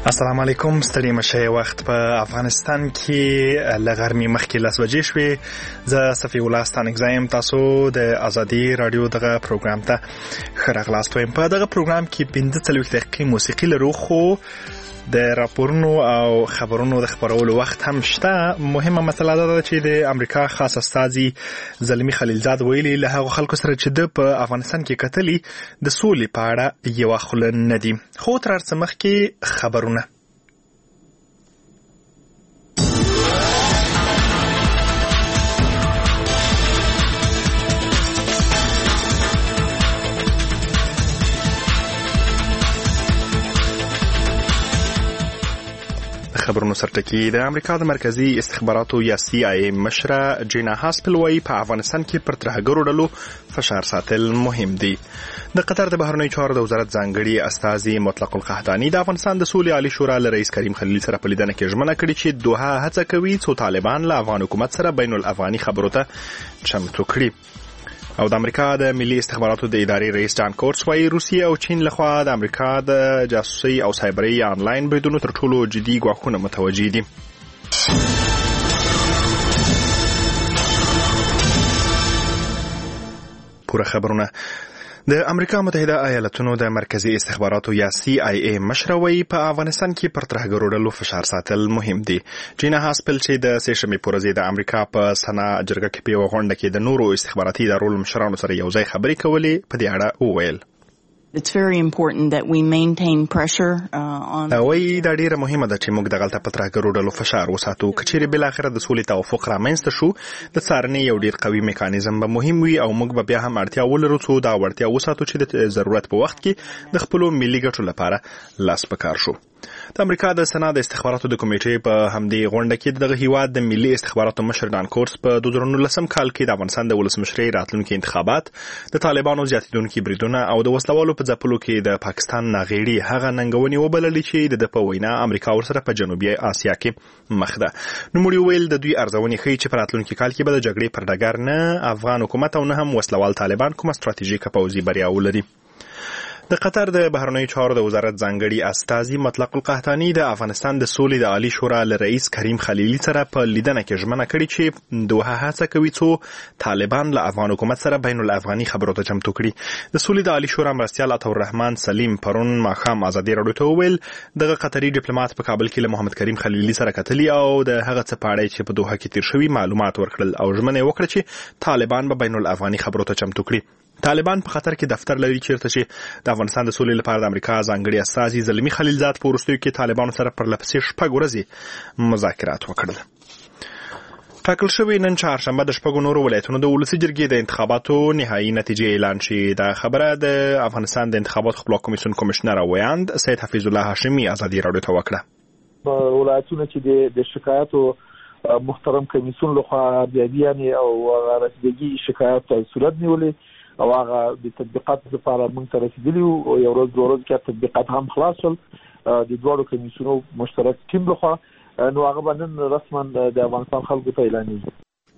السلام علیکم. ستړي مشه وخت په افغانستان کې لغرمې مخکې 10 بجې شوې. زه صفی الله ستانګزایم. تاسو د ازادي رادیو دغه پروګرام ته ښه راغلاست وایم. په دغه پروګرام کې 45 دقیقې موسیقي لرو، خو د راپورونو او خبرونو د خبرولو وخت هم شته. مهمه مسله ده چې د امریکا خاص استازي زلمی خلیلزاد ویلي له هغو خلکو سره چې د په افغانستان کې کتلي د سولې په اړه یو خل نه دي. خو تر څه مخکې خبرونه. خبرونو سرټکی. د امریکا د مرکزی استخباراتو یا CIA مشره جینا هاسپل وايي په افغانستان کې پر ترهګرو ډلو فشار ساتل مهم دي. د قطر د بهرنیو چارو د وزارت ځانګړي استازي مطلق القحطاني د افغانستان د سولې عالی شورا له رئیس کریم خلیل سره په لیدنه کې ژمنه کړې چې دوحه هڅه کوي څو طالبان له افغان حکومت سره بین الافغاني خبرو ته چمتو کړي. او د امریکا د ملي استخباراتو د ادارې رئیس جان کورټس وايي روسیه او چین لخوا د امریکا د جاسوسي او سایبري آنلاین بریدونو تر ټولو جدي ګواښونه متوجي دي. پوره خبرونه. د امریکا متحده ایالاتونو د مرکزی استخباراتو یا CIA مشره وايي په افغانستان کې پر ترهګرو ډلو فشار ساتل مهم دي. جینا هاسپل چې د سېشنبې پر ورځ د امریکا په سنا جرګه کې په غونډه کې د نورو استخباراتي ادارو مشرانو سره یو ځای خبرې کولې، په دې اړه وویل It's very important that we maintain pressure on وای دا ډیره مهمه ده چې موږ د غلطه په ترهګرو ډلو فشار وساتو. کچېرې بل اخر د سولې توافق رامنځته شو، د څارنې یو ډیر قوي میکانیزم به مهم وي او موږ به بیا هم اړتیا ولرو څو دا وړتیا وساتو چې د ضرورت په وخت کې د خپل ملي ګټو لپاره لاس پکار شو. د امریکا د سنا د استخباراتو د کمیټې په همدې غونډه کې دغه هیواد د ملي استخباراتو مشر جان کورټس په 2019 کال کې د افغانستان د ولسمشرۍ راتلونکي انتخابات، د طالبانو زیاتیدونکي بریدونه او د وسلوالو په ځپلو کې د پاکستان ناغېړي هغه ننګونې وبللې چې د په وینا امریکا ورسره په جنوبي اسیا کې مخ ده. نوموړي ویل د دوی ارزونې ښیي چې په راتلونکي کال کې به د جګړې پر ډګر نه افغان حکومت او نه هم وسلوال طالبان کومه ستراتیژیکه پوځي بریا ولري. د قطر د بهرنیو چارو د وزارت ځانګړي استازي مطلق القحطاني د افغانستان د سولې د عالی شورا له رئیس کریم خلیل سره په لیدنه کې ژمنه کړې چې دوحه هڅه کوي څو طالبان له افغان حکومت سره بین الافغاني خبرو ته چمتو کړي. د سولې د عالی شورا مرستیال عطاالرحمن سلیم پرون ماښام ازادي راډیو ته وویل دغه قطري ډیپلوماټ په کابل کې له محمد کریم خلیلي سره کتلي او د هغه څه په اړه چې په دوحه کې تیر شوی معلومات ورکړل او ژمنه وکړه چې طالبان به بین الافغاني خبرو ته چمتو کړي. طالبان په خطر کې دفتر لري چیرته چې د افغانستان د سولې لپاره د امریکا ځانګړي استازي زلمی خلیلزاد په وروستیو کې طالبانو سره پر لپسې 6 ورځې مذاکرات وکړل. ټاکل شوی نن چهارشنبه د 6 نورو ولایتونو د ولسي جرګې د انتخاباتو نهایي نتیجې اعلان شي. دا خبره د افغانستان د انتخاباتو خپلواک کمیسیون کمشنر ویاند سید حفیظ الله هاشمي ازادي راډیو ته وکړه. په ولایتونو چې د شکایاتو محترم کمیسیون لخوا بیابیانې او رسیدګي شکایات صورت نیولې او هغه د تطبیقات لپاره موږ ته رسیدلی او یو ورځ دوه ورځې کې تطبیقات هم خلاص شول د دوه کمیسیونو مشترک ټیم لخوا، نو هغه باندې رسما د افغانستان خلکو ته اعلانېږي.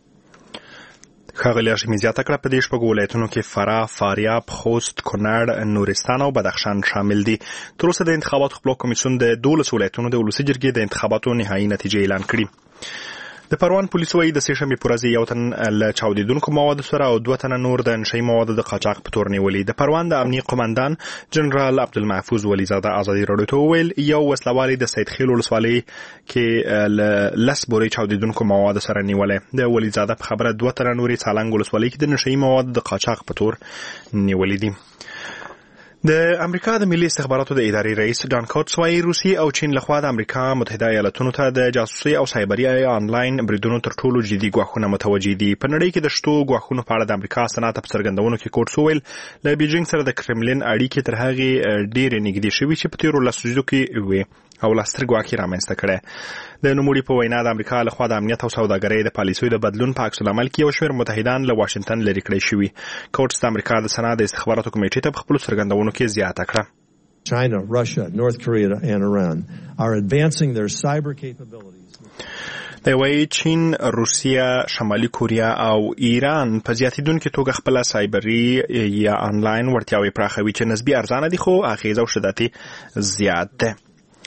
ښاغلي هاشمي زیاته کړه په دې 6 ولایتونو کې فراه، فاریاب، خوست، کونړ، نورستان او بدخشان شامل دي. تر اوسه د انتخاباتو خپلواک کمیسیون د 12 ولایتونو د ولسي جرګې د انتخاباتو نهایي نتیجې اعلان کړي. د پروان پولیسو وايي د سېشنبې پر ورځ یو تن له چاودیدونکو موادو سره او 2 تنه نور د نشي موادو د قاچاق په تور نیولي. د پروان د امنیه قومندان جنرال عبدالمحفوظ ولیزاده ازادي راډیو ته وویل یو وسلوالي د سید خیل ولسوالۍ کې لس بورې چاودیدونکو موادو سره نیولې. د ولیزاده په خبره 2 تنه نورې سالنګ ولسوالۍ کې د نشي موادو د قاچاق په تور نیولې دي. د امریکا د ملي استخباراتو د ادارې رئیس جان کورټس وايي روسیه او چین لخوا د امریکا متحده ایالاتونو ته د جاسوسي او سایبري آنلاین بریدونو تر ټولو جدي ګواښونه متوجي دي. په نړۍ کې د شتو ګواښونو په اړه د امریکا سنات په څرګندونو کې کورټس وویل له بیجینګ سره د کرملین اړیکې تر هغې ډېرې نږدې شوي چې په تیرو لسو ورځو کې وې او لاستر ګواکې رامنځته کړی. د نوموړي په وینا د امریکا لخوا د امنیت او سوداګرۍ د پالیسیو د بدلون په عکس العمل کې یو شمېر متحدان له واشنگټن لرې کړی شوي. کورټس د امریکا د سنا د استخباراتو کمیټې ته په خپلو څرګندونو کې زیاته کړه. China, Russia, North Korea and Iran are advancing their cyber capabilities. د وایي چین، روسیه، شمالي کوریا او ایران په زیاتیدونکو توګه خپل سایبري یا آنلاین وړتیاوې پراخوي چې نسبي ارزانه دي خو اغیزه او شدت زیات ده.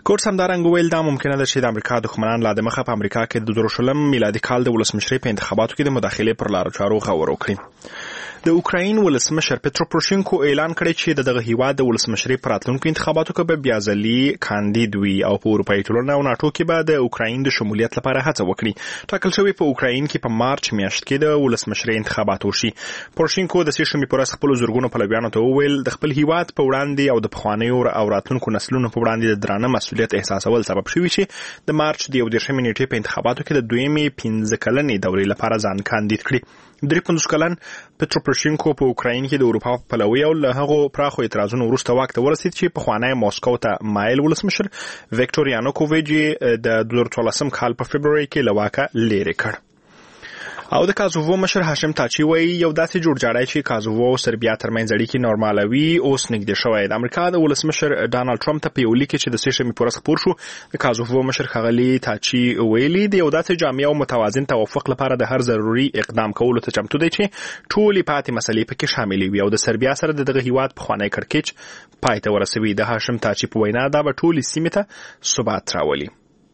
کورس همدارنګه ویل دا ممکنه ده چې د امریکا دښمنان لا د مخه په امریکا کې د 2020 میلادي کال د ولسمشرۍ په انتخاباتو کې د مداخلې پر لارو چارو غور وکړي. د اوکراین ولسمشر پترو پروشینکو اعلان کړی چې دغه هیواد د ولسمشرۍ په راتلونکو انتخاباتو کې به بیا ځلي کاندید وي او په اروپایي ټولنه او ناټو کې به د اوکراین د شمولیت لپاره هڅه وکړي. ټاکل شوی په اوکراین کې په مارچ میاشت کې د ولسمشرۍ انتخابات وشي. پروشینکو د سې شنبې په ورځ خپل زورګونو پلویانو ته وویل د خپل هیواد په وړاندې او د پخوانیو او راتلونکو نسلونو په وړاندې د درانه مسؤلیت احساسول سبب شوی چې د مارچ د 11 نیټې په انتخاباتو کې د دویمې 15 کلنې دورې لپاره ځان کاندید کړي. 53 کلن پترو پروشینکو په اوکراین کې د اروپا په پلوي او له هغو پراخو اعتراضونو وروسته واک ته ورسید چې پخوانی ماسکو ته مایل ولسمشر ویکټور یانوکوویچ د 2014 کال په فبرवरी کې له واکه لرې کړ. او د کازوو مشر هاشم تاچی وایي یو داسې جوړجاړی چې کازوو او سربیا ترمنځ اړیکې نورمالوي اوس نږدې شوی. د امریکا د ولسمشر ډانلډ ټرمپ ته په یو لیک چې د سې شنبې په ورځ خپور شو د کازوو مشر ښاغلي تاچی ویلي د یو داسې جامع او متوازن توافق لپاره د هر ضروري اقدام کولو ته چمتو دی چې ټولې پاتې مسلې پکې شاملې وي او د سربیا سره دغه هیواد پخوانی کړکېچ پای ته ورسوي. د هاشم تاچی په وینا دا به ټولې سیمې ته ثبات راولي.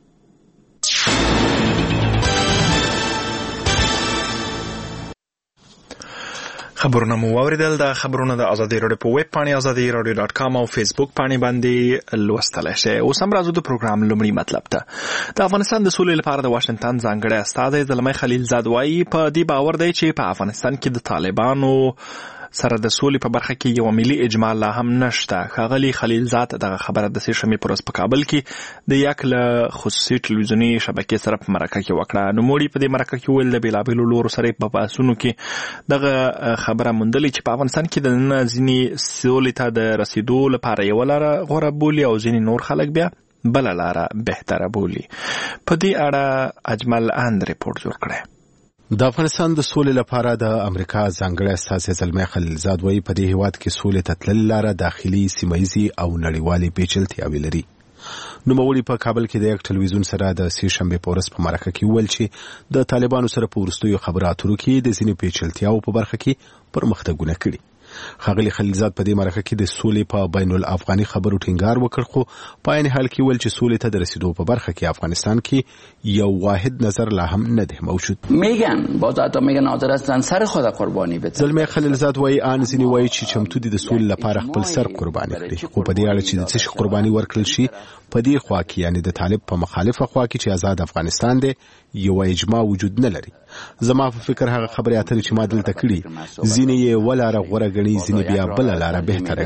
خبرونه مو واوریدل. د خبرونه د ازادي راډیو په ویب پاڼې azadieradio.com او فیسبوک پاڼې باندې لوستلای شئ. اوس هم راځو د پروګرام لومړی مطلب ته. د افغانستان د سولې لپاره د واشنگټن ځانګړی استازی زلمی خلیلزاد وایي په دې باور دی چې په افغانستان کې د طالبانو سره د سولې په برخه کې یو ملي اجماع لا هم نشته. ښاغلي خلیلزاد دغه خبره د سې شنبې پر ورځ په کابل کې د یک له خصوصي ټلویزیوني شبکې سره په مرکه کې وکړه. نوموړي په دې مرکه کې ویل د بیلابیلو لورو سره په بحثونو کې دغه خبره موندلې چې په افغانستان کې د نن ځینې سولې ته د رسیدو لپاره یو لاره غوره بولي او ځینې نور خلک بیا بل لاره بهتره بولي. په دې اړه اجمل اند ریپورت جوړ کړی. د افغانستان د سولې لپاره د امریکا ځانګړی استازی زلمی خلیلزاد وایي په دې هیواد کې سولې ته تلل لاره داخلي سیمه‌یزي او نړیوالې پیچلتیاوې لري. نوموړي په کابل کې د یک ټلویزیون سره د سې شنبې په ورځ په مرکه کې ویل چې د طالبانو سره په وروستیو خبرو اترو کې د ځینې پیچلتیاوو په برخه کې پرمختګونه کړي. ښاغلي خلیلزاد په دې مرکه کې د سولې په بین الافغاني خبرو ټینګار وکړ خو په عین حال کې ویل چې سولې ته د رسیدو په برخه کې افغانستان کې یو واحد نظر لا هم نه دی موجود. میگن باز حتی میگن حاضر هستن سر خود قربانی بدن. زلمی خلیلزاد وایي ان ځینې وایي چې چمتو دي د سولې لپاره خپل سر قرباني کړي خو په دې اړه چې د څه شي قرباني ورکړل شي په دې خوا کې یعنی د طالب په مخالفه خوا کې چې آزاد افغانستان دی یو اجماع وجود نه لري. زما په فکر هغه خبرې اترې چې ما دلته کړي ځینې یې ولاره غوره ګڼي ځینې بیا بل لاره بهتره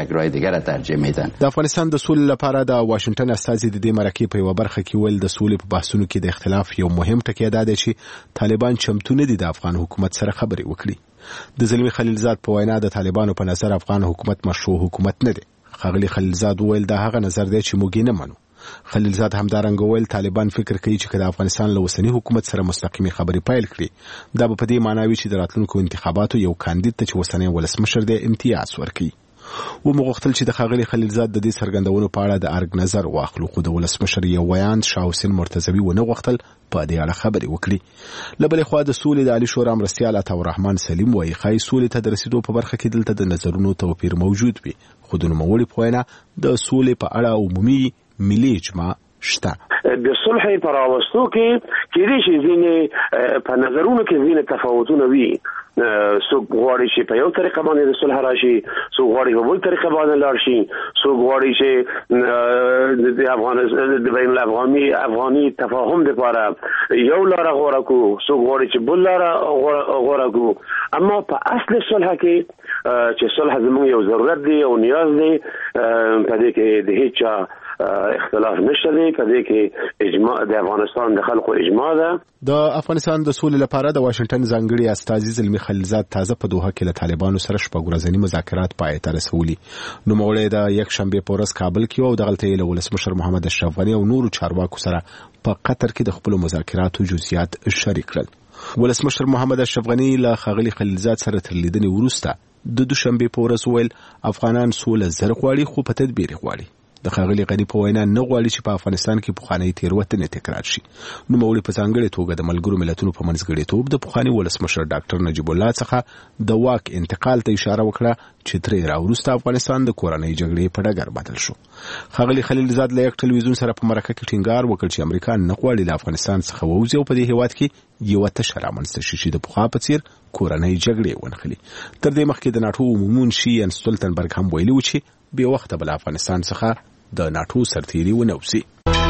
ګڼي. د افغانستان د سولې لپاره د واشنگټن استازي د دې مرکې په یو برخه کې ویل د سولې په بحثونو کې د اختلاف یو مهم ټکی دا دی چې طالبان چمتو نه دي د افغان حکومت سره خبرې وکړي. د زلمی خلیلزاد په وینا د طالبانو په نظر افغان حکومت مشروع حکومت نه دی. ښاغلي خلیلزاد ویل دا هغه نظر دی چې موږ نه منو. خلیلزاد همدارنګه ویل طالبان فکر کوي چې د افغانستان له اوسنی حکومت سره مستقیمي خبرې پیل کړي دا به په دې معنی وي چې د راتلونکو انتخاباتو یو کاندید ته چې اوسنی ولسمشر دی امتیاز ورکړي. و مغوښتل چې د ښاغلي خلیلزاد د دې څرګندونو په اړه د ارګ نظر واخلو خو د ولسمشر یو ویاند شاه حسین مرتضوي ونه غوښتل په دې اړه خبرې وکړي. له بلې خوا د سولې د عالی شورا مرستیال عطاالرحمن سلیم وایي ښایي سولې ته د رسیدو په برخه کې دلته د نظرونو توپیر موجود وي خو د نوموړي په وینا د سولې په اړه عمومي ملي اجماع شته. د صلح پر راوستو کې کېدای شي ځینې په نظرونو کې ځینې تفاوتونه وي. څوک غواړي چې په یو طریقه باندې د صلح راشي څوک غواړي په بل طریقه باندې لاړ شي څوک غواړي چې د بین الافغاني تفاهم لپاره یو لاره غوره کړو څوک غواړي چې بل لاره غوره کړو. اما په اصل صلح کې چې صلح زموږ یو ضرورت دی او نیاز دی په دې کې د هیڅ اختلاف نشته دی په دې کې اجماع د افغانستان د خلکو اجماع ده. د افغانستان د سولې لپاره د واشنگټن ځانګړي استازي زلمی خلیلزاد تازه په دوحه کې له طالبانو سره شپږ ورځني مذاکرات پای ته رسولي. نوموړی د یک شنبې په ورځ کابل کې او دغلته له ولسمشر محمد اشرف غني او نورو چارواکو سره په قطر کې د خپل مذاکراتو جزئیات شریک کړل. ولسمشر محمد اشرف غني له ښاغلي خلیلزاد سره تر لیدنې وروسته د دوشنبې په ورځ ویل افغانان سوله زر غواړي خو په تدبیر غواړي. د ښاغلي غني په وینا نه غواړي چې په افغانستان کې پخوانۍ تېروتنې تکرار شي. نوموړي په ځانګړې توګه د ملګرو ملتونو په منځګړیتوب د پخواني ولسمشر ډاکټر نجیب الله څخه د واک انتقال ته اشاره وکړه چې ترې راوروسته افغانستان د کورنۍ جګړې په ډګر بدل شو. ښاغلي خلیلزاد له یک ټلویزیون سره په مرکه کې ټینګار وکړ چې امریکا نه غواړي له افغانستان څخه ووځي او په دې هېواد کې یوه تشه رامنځته شي چې د پخوا په څېر کورنۍ جګړې ونښلي. تر دې مخکې د ناټو عمومي منشي یان ستولتنبرګ هم ویلي و چې بې وخته به له افغانستان څخه د ناټو سرتیري ونه وځي.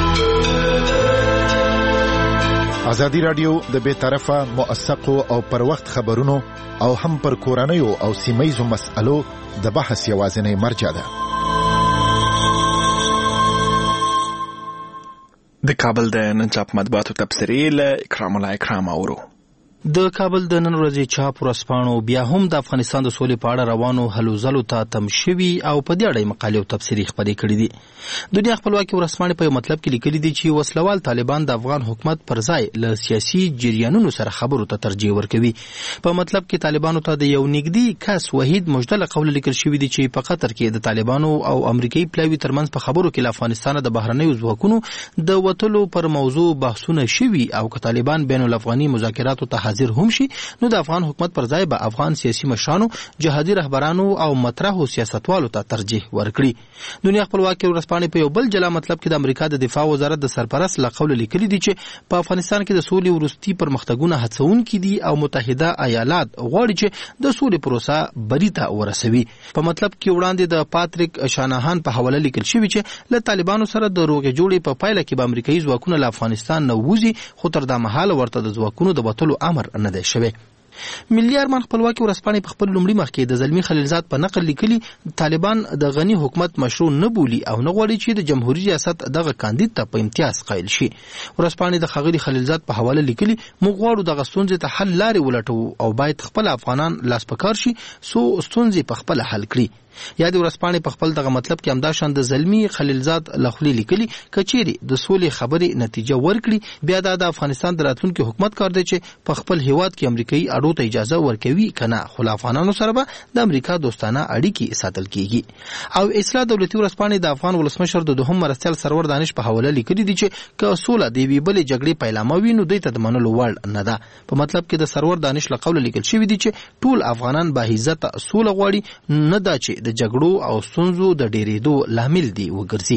ازادي راډیو د بې طرفه موثقو او پر وخت خبرونو او هم پر کورنیو او سیمه‌یزو مسألو د بحث یوازینی مرجع ده. د کابل د نن چاپ مطبوعاتو تبصرې له اکرام الله اکرام اورو. د کابل د نن ورځې چاپ ورځپاڼو بیا هم د افغانستان د سولې په اړه روانو هلو ځلو ته تم شوي او په دې اړه مقالې او تبصرې خپرې کړي دي. دنیا خپلواکي ورځپاڼې په یو مطلب کې لیکلي دي چې وسلوال طالبان د افغان حکومت پر ځای له سیاسي جریانونو سره خبرو ته ترجیح ورکوي. په مطلب کې طالبانو ته د یو نږدې کس وحید مجدله قول لیکل شوی دی چې په قطر کې د طالبانو او امریکایي پلاوي ترمنځ په خبرو کې له افغانستان د بهرنیو ځواکونو د وتلو پر موضوع بحثونه شوي او که طالبان بین الافغاني مذاکراتو ته حاضر هم شي نو د افغان حکومت پر ځای به افغان سیاسي مشرانو، جهادي رهبرانو او مطرحو سیاستوالو ته ترجیح ورکړي. دنیا خپلواکي ورځپاڼې په یو بل جلا مطلب کې د امریکا د دفاع وزارت د سرپرست له قوله لیکلي دي چې په افغانستان کې د سولې وروستي پرمختګونه هڅونکي دي او متحده ایالات غواړي چې د سولې پروسه بری ته ورسوي. په مطلب کې وړاندې د پاتریک شاناهان په حواله لیکل شوی چې له طالبانو سره د روغې جوړې په پایله کې به امریکایي ځواکونه له افغانستان نه ووځي، خو تر دا مهاله ورته د ځواکونو د وتلو امر نه دی شوی. ملي ارمان خپلواکي ورځپاڼې په خپل لومړي مخ کې د زلمي خلیلزاد په نقل لیکلي طالبان د غني حکومت مشروع نه بولي او نه غواړي چې د جمهوریت ریاست دغه کاندید ته په امتیاز قایل شي. ورځپاڼې د ښاغلي خلیلزاد په حواله لیکلي موږ غواړو دغه ستونزې ته حل لارې ولټوو او باید خپل افغانان لاس په کار شي څو ستونزې په خپل حل کړي. یا د ورځپاڼې په خپل دغه مطلب کې همدا شان د زلمي خلیلزاد لخوا لیکلي کچيري د سولې خبرې نتیجه ورکړي بیا د افغانستان د راتلونکي حکومت کار دی چې په خپل هیواد کې امریکایي اړو ته اجازه ورکوي کنه خو افغانانو سره به د امریکا دوستانه اړیکې ساتل کیږي. او اصلاح دولتي ورځپاڼې د افغان ولسمشر د دوهم مرستیال سرور دانش په حواله لیکلي دي چې که سوله د یوې بلې جګړې پیلامه وي نو دوی ته د منلو وړ نه ده. په مطلب کې د سرور دانش له قوله لیکل شوی دي چې ټول افغانان با عزت سوله غواړي، نه دا چې د جګړو او ستونزو د ډېرېدو لامل دی وګرځي.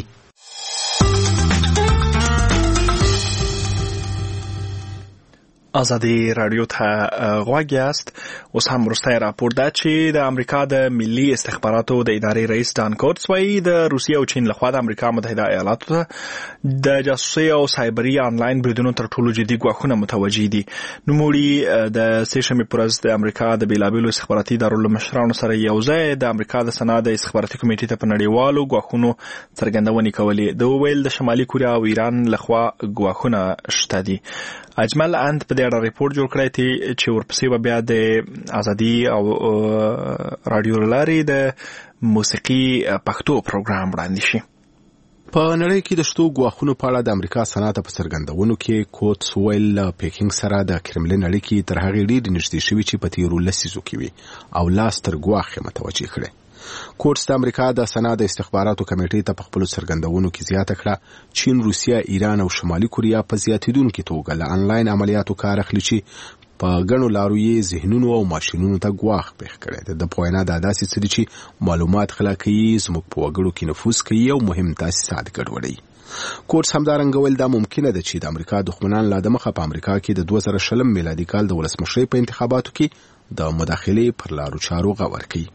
ازادي راډیو ته غوږ یاست. اوس هم وروستی راپور ده چې د امریکا د ملي استخباراتو د ادارې رئیس ډان کورټس وایي د روسیې او چین لخوا د امریکا متحده ایالاتو ته د جاسوسي او سایبري آنلاین بریدونو تر ټولو جدي ګواښونه متوجه دي. نوموړي د سې شنبې په ورځ د امریکا د بېلابېلو استخباراتي ادارو له مشرانو سره یو ځای د امریکا د سنا د استخباراتي کمیټې ته په نړیوالو ګواښونو څرګندونې کولې. د ویل د شمالي کوریا او ایران لخوا ګواښونه شته دي. اجمل اند په دې اړه ریپورت جوړ کړی چې ورپسې به بیا د ازادي او رادیو لارې د موسیقي پښتو پروګرام وړاندې شي. په نړۍ کې د شتو ګواښونو په اړه د امریکا سنات په څرګندونو کې کوټس ویل پیکینګ سره د کرملین اړیکې تر هغې ډېرې نږدې شوي چې په تیرو لسیزو کې وي او لاس تر ګواښ یې متوجه کړی. کوټس د امریکا د سنا د استخباراتو کمیټې ته په خپلو څرګندونو کې زیاته کړه چین، روسیه، ایران او شمالي کوریا په زیاتېدونکې توګه له انلاین عملیاتو کار اخلي چې په ګڼو لارو یې ذهنونو او ماشینونو ته ګواښ پېښ کړی دی. د په وینا دا داسې څه دي چې معلومات غلا کوي، زموږ په وګړو کې نفوذ کوي او مهم تاسیسات ګډوډوي. کوټس همدارنګه ویل دا ممکنه ده چې د امریکا دښمنان لا دمخه په امریکا کې د 2020 میلادي کال د ولسمشرۍ په انتخاباتو کې د مداخلې پر لارو چارو غور کوي.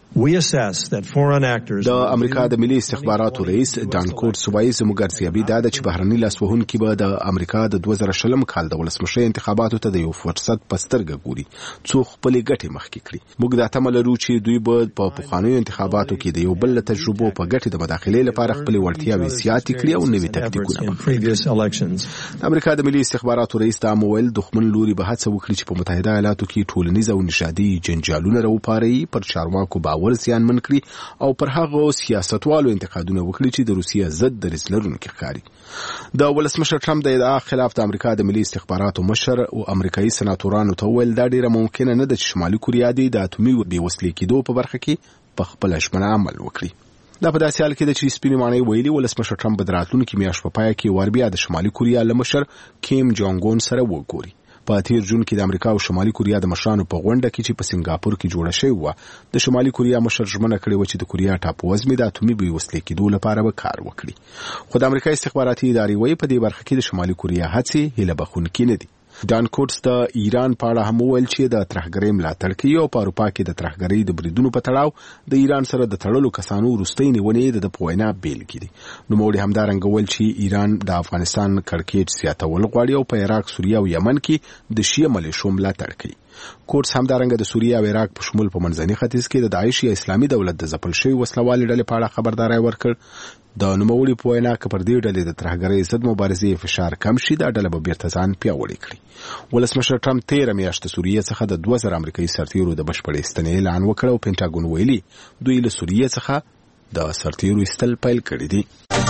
د امریکا د ملي استخباراتو رئیس ډان کورټس وایي زموږ ارزیابي دا ده چې بهرني لاسوهونکي به د امریکا د 2020 کال د ولسمشرۍ انتخاباتو ته د یو فرصت په سترګه ګوري څو خپلې ګټې مخکې کړي. موږ دا تمه لرو چې دوی به په پخوانیو انتخاباتو کې د یو بل له تجربو په ګټې د مداخلې لپاره خپلې وړتیاوې زیاتې کړي او نوي تکتیکونه. د امریکا د ملي استخباراتو رئیس دا مویل دښمن لوري به هڅه وکړي چې په متحده ایالاتو کې ټولنیز او نژادي جنجالونه راوپاروي، پر چارواکو باور زیانمن کړي او پر هغو سیاستوالو انتقادونه وکړي چې د روسیې ضد دریځ لرونکي ښکاري. د ولسمشر ټرمپ د ادعا خلاف د امریکا د ملي استخباراتو مشر او امریکایي سناتورانو ته وویل دا ډیره ممکنه نه ده چې شمالي کوریا د اتومي بېوسلې کېدو په برخه کې په خپله ژمنه عمل وکړي. دا په داسې حال کې د چې سپینې ماڼۍ ویلي ولسمشر ټرمپ به د راتلونکي میاشت په پای کې ور بیا د شمالي کوریا له مشر کیم جونګ اون سره وګوري. په تیر جون کې د امریکا او شمالي کوریا د مشرانو په غونډه کې چې په سنگاپور کې جوړه شوې و د شمالي کوریا مشر ژمنه کړې و چې د کوریا ټاپووزمې د اتومي بېوسلې کېدو لپاره به کار وکړي، خو د امریکا استخباراتي ادارې وایي په دې برخه کې د شمالي کوریا هڅې هیله بښونکې نه دي. ډان کوټس د ایران په اړه هم وویل چې د ترهګرۍ ملاتړ کوي او په اروپا کې د ترهګرۍ د بریدونو په تړاو د ایران سره د تړلو کسانو وروستۍ نیونې د په وینا بیلګې دي. نوموړي همدارنګه وویل چې ایران د افغانستان کړکېچ زیاتول غواړي او په عراق، سوریه او یمن کې د شیعه ملیشو ملاتړ کوي. کوټس همدارنګه د سوریه او عراق په شمول په منځني ختیځ کې د داعش یا اسلامي دولت د ځپل شوي وسلوالې ډلې په اړه خبرداری ورکړ. د نوموړي په وینا که پر دې ډلې د ترهګرۍ ضد مبارزې فشار کم شي دا ډله به بیرته ځان پیاوړې کړي. ولسمشر ټرمپ 13 میاشت سوریه څخه د 2000 امریکایي سرتیرو د بشپړې استنې اعلان وکړ او پینټاګون ویلي دوی له سوریه څخه د سرتیرو ایستل پیل کړي دي.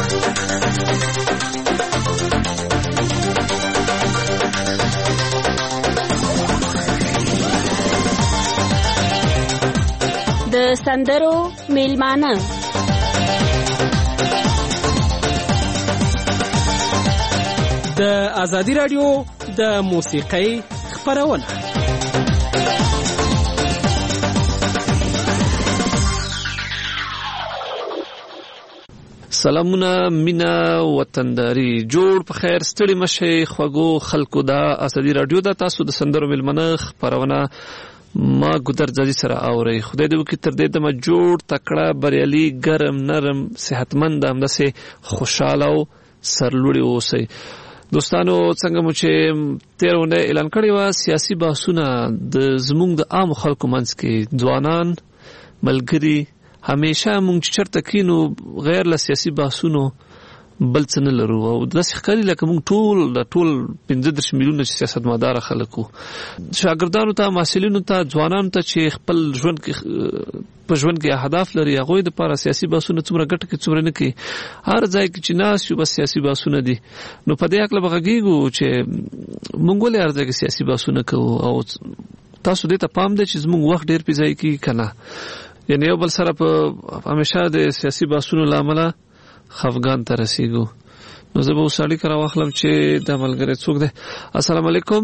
د سندرو میلمانه د ازادي رادیو د موسیقۍ خپرونه. سلامونه، مینا، وطنداري، جوړ په خیر، ستړي مشه خوږو خلکو. د ازادي رادیو د تاسو د سندرو میلمانه خپرونه ما ګودر ځدی سره اوري. خدای دې وکړي تر دې دمه جوړ تکړه بریالي ګرم نرم صحتمند همداسې خوشاله او سرلوړي اوسئ. دوستانو څنګه مو چې تیرونه اعلان کړی و سیاسي بحثونه د زموږ د عام خلکو منځ کې ځوانان ملګري همیشه مونږ چې چرته کینو غیر له سیاسي بحثونو بل څه نه لرو او داسې ښکاري لکه مونږ ټول 15 میلیونه چې سیاستمدار خلک وو. شاګردانو ته، محصلینو ته، ځوانانو ته چې خپل ژوند کې په ژوند کې اهداف لري هغوی دپاره سیاسي بحثونه څومره ګټه کوي څومره نه کوي. هر ځای کې چې ناست یو بس سیاسي بحثونه دي. نو په دې هکله به غږېږو چې مونږ ولې هر ځای کې سیاسي بحثونه کوو او تاسو دې ته پام دی چې زموږ وخت ډېر پې ضایع کېږي که نه. یعنې یو بل سره په همیشه د سیاسي بحثونو له امله خفګان ته رسیږو. نو زه به اوس اړیکه راواخلم چې دا ملګری څوک دی. السلام علیکم.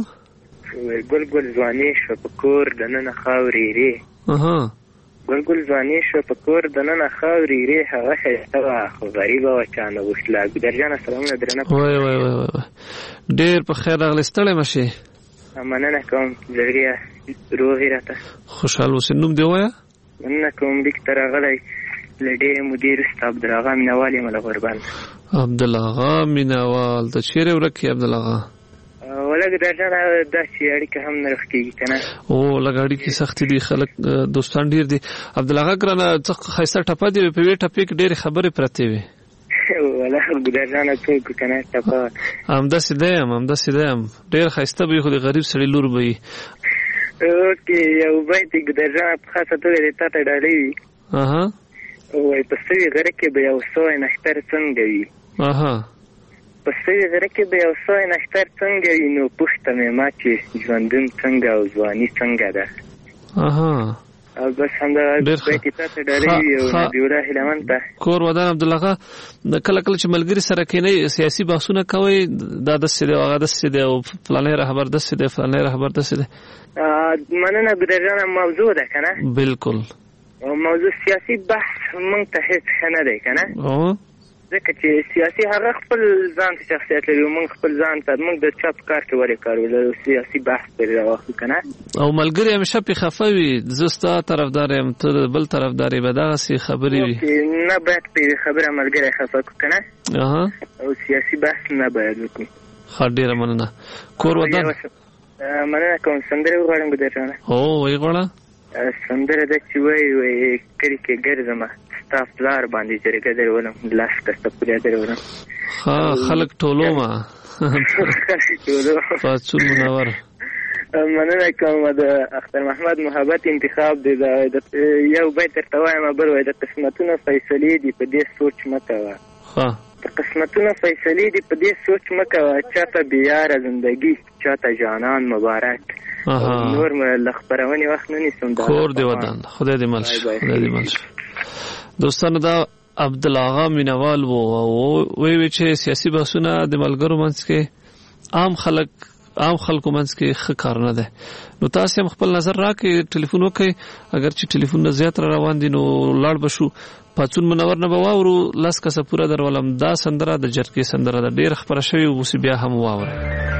ګل ځواني شوه په کور دننه خاورې ری. ګل ځواني شوه په کور دننه خاورې ری، هغه ښایسته وه خو غریبه وه چا نه غوښتله. ګودرجانه سلامونه درنه. وای ډېر په خیر راغلی، ستړی مه شې. مننه کوم زړګیه روغ یې راته. خوشحال اوسې. نوم دې ووایه. مننه کوم لیک ته راغلی له ډېرې مودې وروسته عبدالغا مینوال یم له غوربند. عبدالغا مینوال ته چیرې ورک یې عبدالغا؟ ولږ درجانه داسې اړیکه هم نه رښتېږي که نه. او لږ اړیکې سختې دي، خلک دوستان ډېر دي. عبدالغا ګرانه څه ښایسته ټپه دې وې، په یوې ټپې کې ډېرې خبرې پرتې وې. ولږ درجانه څوک که نه ټپه همداسې دی یم ډېر ښایسته به وي خو د غریب سړي لور به وي. اوکې یو بیت یې ګودرجانه په خاصه توګه دې تا ته ډالۍ وي. وایي په سوي غره کې به یو سوی نښتر څنګه وي. په سوي غره کې به یو سوی نښتر څنګه وي، نو پوښته مې ما چې ژوندون څنګه او ځواني څنګه ده. او بس همدا بیت یې تا ته ډالۍ وي او نبیالله هیلمن ته. کور ودان عبدالغا کله کله چې ملګري سره کېنئ سیاسي بحثونه کوئ، دا داسې دی او هغه داسې دی او فلانی رهبر داسې دی فلانی رهبر داسې دی. مننه ګودرجانه موضوع ده که نه. بالکل. او موضوع سیاسي بحث موږ ته هیڅ ښه نه دی که نه، ځکه چې سیاسي هغه خپل ځان ته شخصیت لري او موږ خپل ځان ته موږ د چا په کار کې ولې کار ولرو سیاسي بحث پرې راواخلو که نه. او ملګري همیشه پې خفه وي، زه ستا طرفدار یم ته د بل طرفدار یې به دغسې خبرې وي. نه باید په یوې خبره ملګری خفه کړو که نه، او سیاسي بحث نه باید وکړو. ښه ډېره مننه. کور ودان مننه کوم. سندرې وغواړم ګودرجانه. وایي غواړه. سندره ده چې وایي کلي کې ګرځمه ستا پلار باندې جرګه درولم لاس کسته پوریا درولم. خلک ټولومه پاڅون منور. مننه کوم. د اختر محمد محبت انتخاب دی. یو بیت درته وایم بل وایي د قسمتونو فیصلې دي په دې سوچ مه کوه. د قسمتونو فیصلې دي په دې سوچ مه کوه، چاته بېیاره زندګي چاته جانان مبارک. نور له خپرونې وخت نه نیسم. کور دې ودان. خدای دې مل شه. دوستانو دا عبدالآغا مینوال وی چې سیاسي بحثونه د ملګرو منځ کې عام خلکو منځ کې ښه کار نه دی. نو تاسو هم خپل نظر راکړئ، ټلیفون وکړئ. اگر چې ټلیفونونه زیات را روان دي نو لاړ بشو. پاڅون منور نه به واورو، 10 کسه پوره درولم. دا سندره د جرګې سندره ده، ډېره خپره شوې، اوس بیا هم واورئ.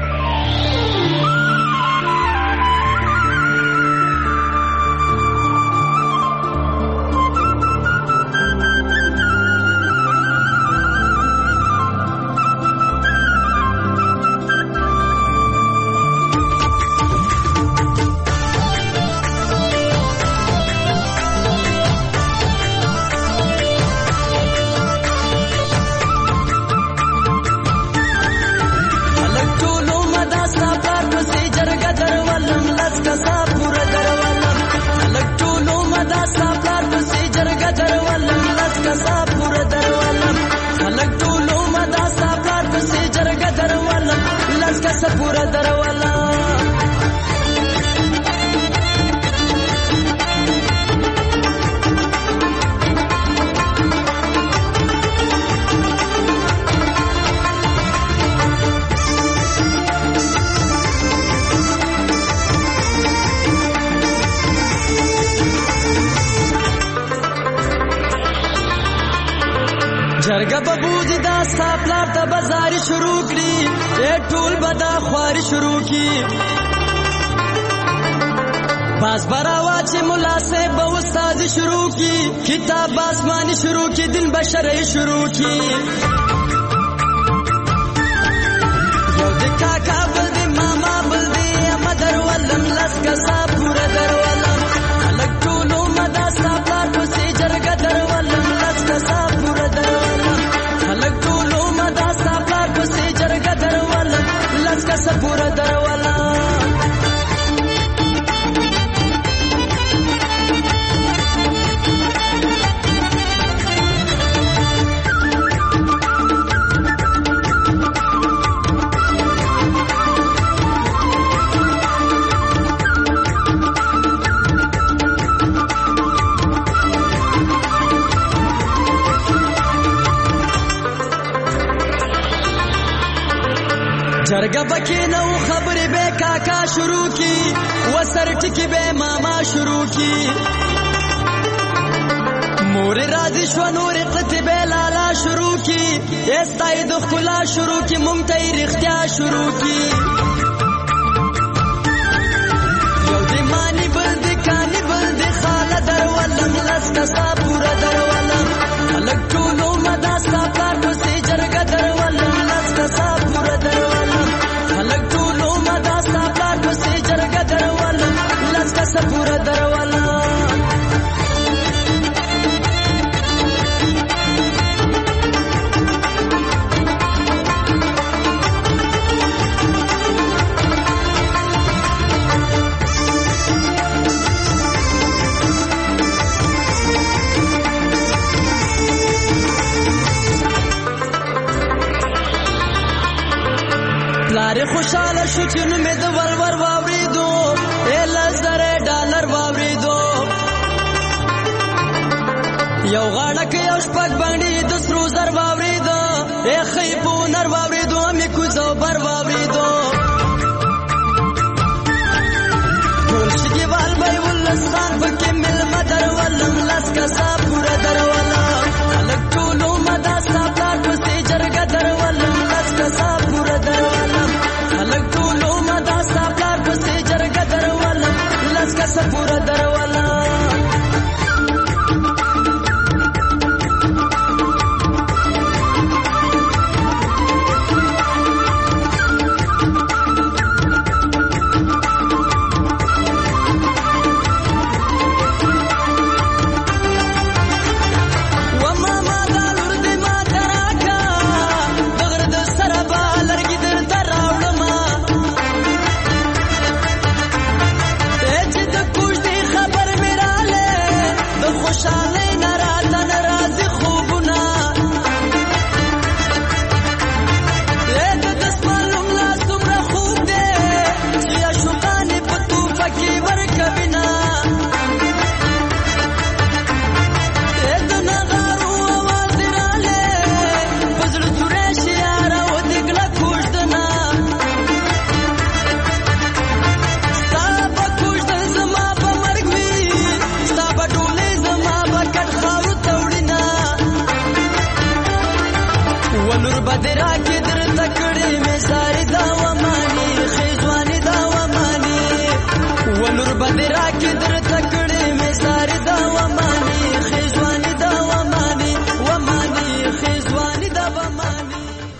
جرګه به بوځي دا ستا پلار ته به زاري شروع کړي، ټول به دا خواري شروع کړي. باز به راواچي ملا صاحب به استادي شروع کړي، کتاب به آسماني شروع کړي، دین به شرعي شروع کړي. یو د کاکا بل دی ماما بل دی اما درولم، 10 کسه پوره درولم. هلک ټول عمر دا ستا پلار پسې جرګه درولم، 10 کسه پوره درولم. هلک ټول عمر دا ستا پلار پسې جرګه درولم، 10 کسه پوره درولم. جرګه پکې نو خبرې به کاکا شروع کی، وسر ټکی به ماما شروع کی. مور راضي شو نور قطبه لالا شروع کی، استای د خلا شروع کی، مونږ ته رښتیا شروع کی. یو دې مانی بل دې کانی بل دې خاله درولم، 10 کسه پوره درولم. هلک ټولو مدا سفر پسې جرګه درولم، 10 کسه پوره درولم. هلک ټولو مدا سفر پسې جرګه درولم، 10 کسه پوره درولم. پلار خوشاله شو چې نو مې د ورور واوریدو، $10,000 واوریدو. یو غاړه یو شپږ باندې د سرو زر واوریدو، خې په نر واوریدو، مې کوزو بر واوریدو. ټول شګیوال به ولس خان پکې ملمه درولم، 10 کسه پوره درولم. هلک ټولو مدا سفر پسې جرګه درولم، 10 کسه پوره درولم. هلک ټولو مدا سفر پسې جرګه درولم، 10 کسه پوره درولم.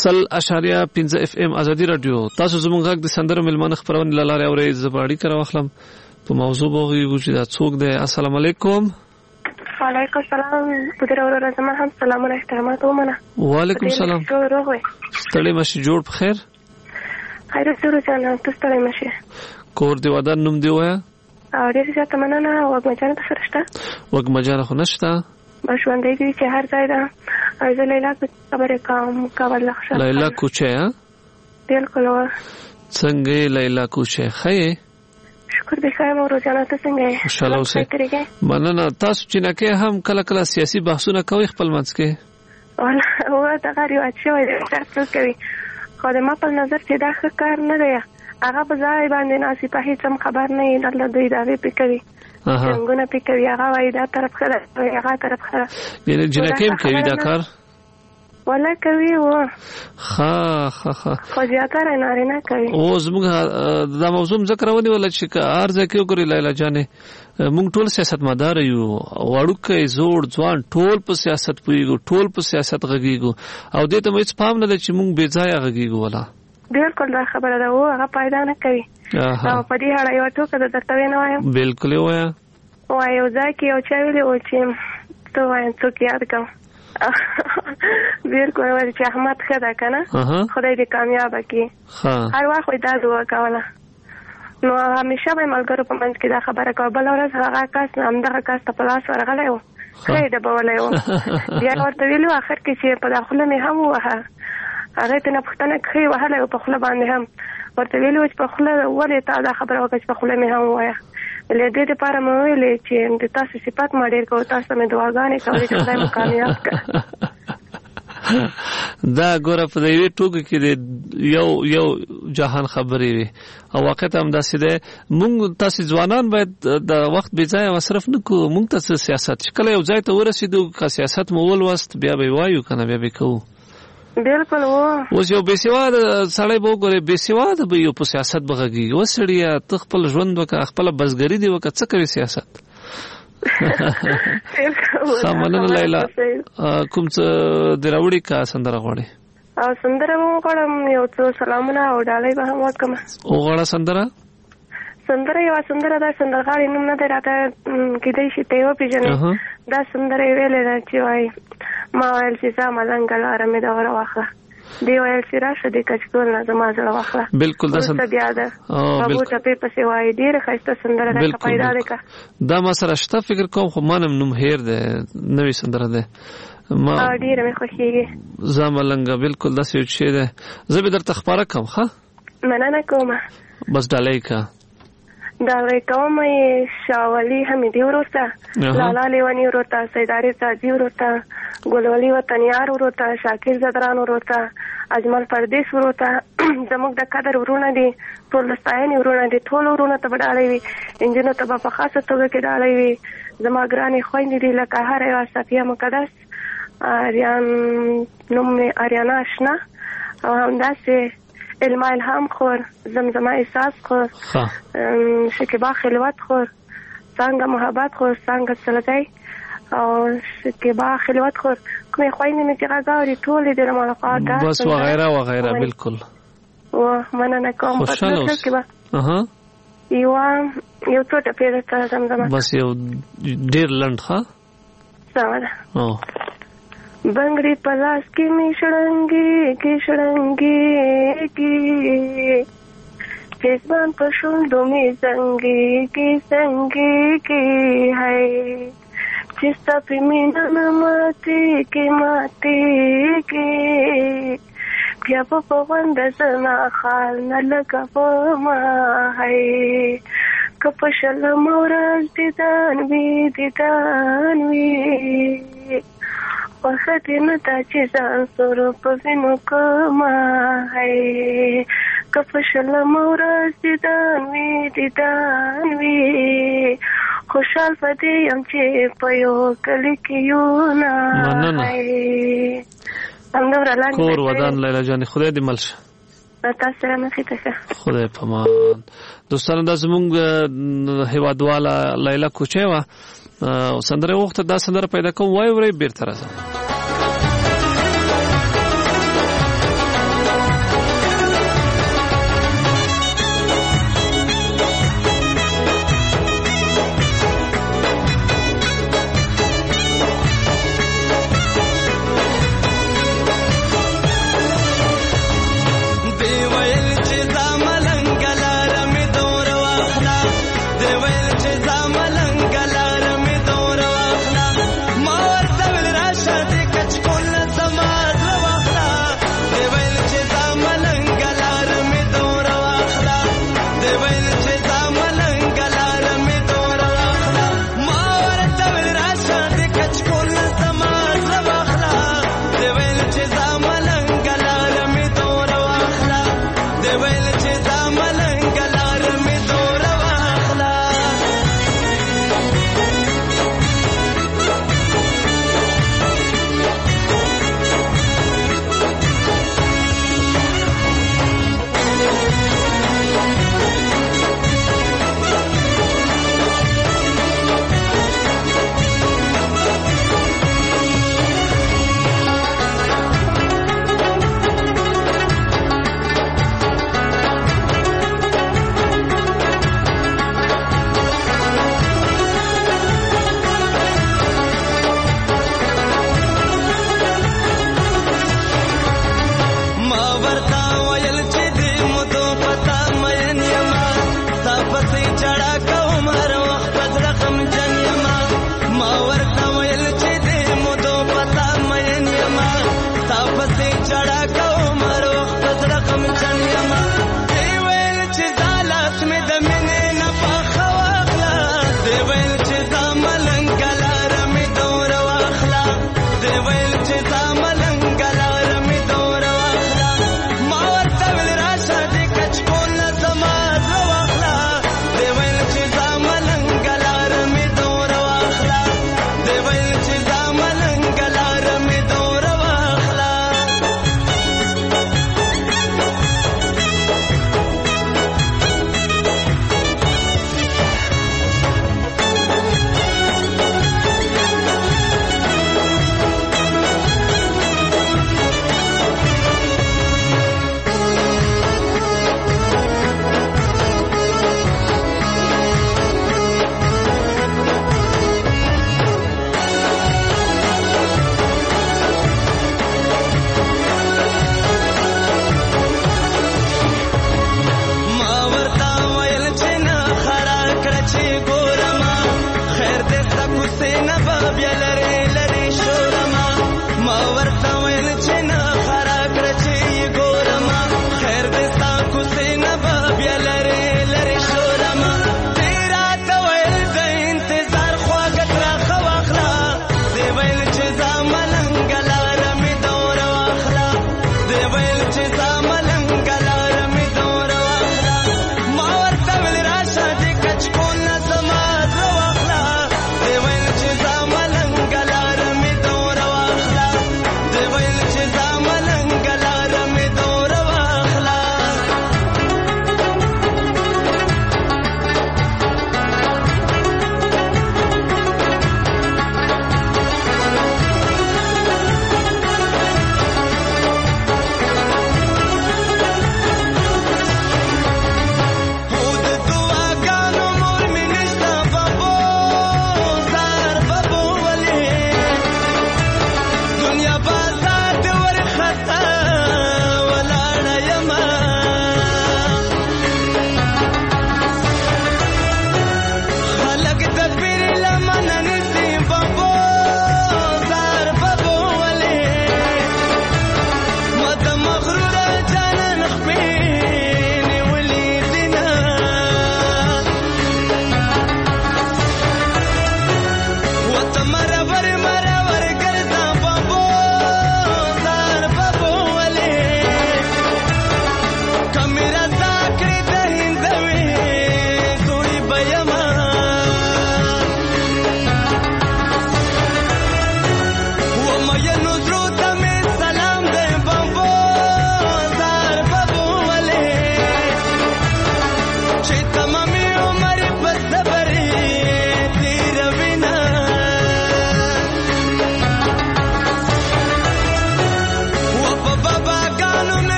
100.5 FM ازادي رادیو. تاسو زموږ غږ د سندرو ملمنه خبرونه لاره اورئ. زباړی کړه واخلم په موضوع بوغي چې دا څوک دی. السلام علیکم. وعلیکم السلام. بدر اورا زما هم سلام او احترامات ومنه. وعلیکم السلام. ستړي مشي جوړ په خیر. خیر سره ځان ته ستړي مشي. کور دی ودان نوم دی وایا. ډېر زیات مننه. وګمجان ته فرشته. وګمجان خو نشته. بشوندې دي چې هر ځای دا ایزه لیلا خبره کوم کاوله خشه. لیلا کوچه ها؟ بالکل. څنګه لیلا کوچه خې؟ شکر دې خیر مو روزانه ته څنګه یې؟ انشاءالله اوسه. مننه. تاسو چې نه کې هم کله کله سیاسي بحثونه کوي خپل منځ کې؟ والله دا غاری واچوي تاسو کوي. خو د ما په نظر چې دا ښه کار نه دی. هغه په ځای باندې ناسي په هیڅ خبر نه یې دلته دوی دا وی پکوي. څنګه پکوي هغه وای دا طرف خره هغه طرف خره. یعنی جنکیم کوي دا کار؟ ولا کوي و. ها خو زیاتره نارینه کوي. او زموږ دا موضوع ذکر ونی ولا چې ارزه کې وګوري لیلا جانې موږ ټول سیاستمدار یو. وړوکې زوړ ځوان ټول په سیاست پويګو، ټول په سیاست غږیږو او دې ته مې څه پام نه ده چې موږ بې ځای غږیږو. ولا بالکل دا خبره ده. و هغه پیدا نه کوي. او په دې اړه یو ټوکه درته نه وایم. بالکل وایم. وای یو ځکه یو چا ویلي و چې ته وایم څوک یاد کوم. بالکل وایي چې احمد ښه ده که نه، خدای دې کامیابه کړي. هر وخت وایي دا دعا کوله. نو همیشه به یې ملګرو په منځ کې دا خبره کوه. بله ورځ هغه کس همدغه کس ته په لاس ورغلی و، ښه یې ډبولی و. بیا ورته ویلي و اخر کې چې په دا خوله مې هم ووهه. هغې ته نه پوښتنه ښه یې وهلی و په خوله باندې هم. ورته ویلي و چې په خوله ولې تا دا خبره وکړه چې په خوله مې هم ووایه. له دې لپاره مې ویلې چې د تاسو صفات ما ډېر کوو، تاسو مې دعاګانې کولې چې خدای مو کامیاب کړه. دا ګوره په دې ټوګه کې یو جهان خبرې وي او واقعیت هم داسې ده. موږ تاسو ځوانان باید د وخت بې ځایه مصرف نه کوو. موږ ته سیاست چې کله یو ځای ته ورسېدو که سیاست مو ولوست بیا به وایو که نه بیا به کوو. بالکل و. اوس یو بېسواده سړی به وګورې بېسواده به یو په سیاست به غږېږي. اوس سړیه ته خپل ژوند وکړه، خپله بزګري دې وکړه، څه کوي سیاست؟ مننه لیلا. کوم څه دې راوړي که سندره غواړې؟ سندره به وغواړم، یو څو سلامونه او ډالۍ به هم وکړم. وغواړه سندره. سندره یوه سندره ده، سندرغاړې نوم نه دی راته کېدی شي ته یې وپېژنې. دا سندره یې ویلې ده چې وایي ما ویل چې ځه ملنګه لاره مې د غره واخله، دی ویل چې راشه د کچکول نه زما زړه واخله. بالکل دا سندره بیا ده بابو ټپې پسې وایي. ډېره ښایسته سندره ده، که پیدا دی که دا ما سره شته فکر کوم، خو ما نم نوم هیر دی، نوې سندره ده. ډېره مې خوښېږي. ځه ملنګه بالکل داسې یو شی دی. زه به درته خپاره کړم. ښه مننه کومه. بس ډالۍ که ډالۍ کوم یې شاولي حمیدي ورور ته، لالا لیوني ورور ته، سیداري ساجي ورور ته، ګلولي وطنیار ورور ته، شاکر زدران ورور ته، اجمل پردیس ورور ته. زموږ د قدر ورونه دي، ټول د ستاینې ورونه دي. ټول ورونه ته به ډالۍ وي، انجونو ته به په خاصه توګه کې ډالۍ وي. زما ګرانې خویندې دي لکه هره یوه صفیه مقدس، اریان نوم مې اریانا اشنا، او همداسې علما الهام خور، زمزمه احساس خور، شکیبا خلوت خور، څنګه محبت خور، څنګه سلګۍ او شکیبا خلوت خور. کومې خویندې مې چې غږ اوري ټولې دې زما لخوا بس وغیره وغیره. بالکل مننه کوم. خوشحاله اوسه. یو څو ټپې درته زمزمه. بس یو ډېر لنډ. ښه سمه ده. بنگڑی پلاس کی می شڑنگی کی شڑنگی کی جسمان پشندو می زنگی کی زنگی کی ہے چستا پی مینا ماتی کی ماتی کی بیا پا پوند زنا خال نلگا پوما ہے کپشل مورز دیدانوی دیدانوی وخت نتا چې ځان سره په وینو کومه ہے کپشل مورز دیدان وی خوشحال پدې یم چې په یو کلی کې یو نه ہے. کور ودان لیلا جان خدای دې ملشه. تاسو سره مخې ته خدای پامان. دوستانو دا زموږ هیوادواله لیلا کوچه وه. سندره وخت دا سندره پیدا کوم وای ورې بیرته راځم.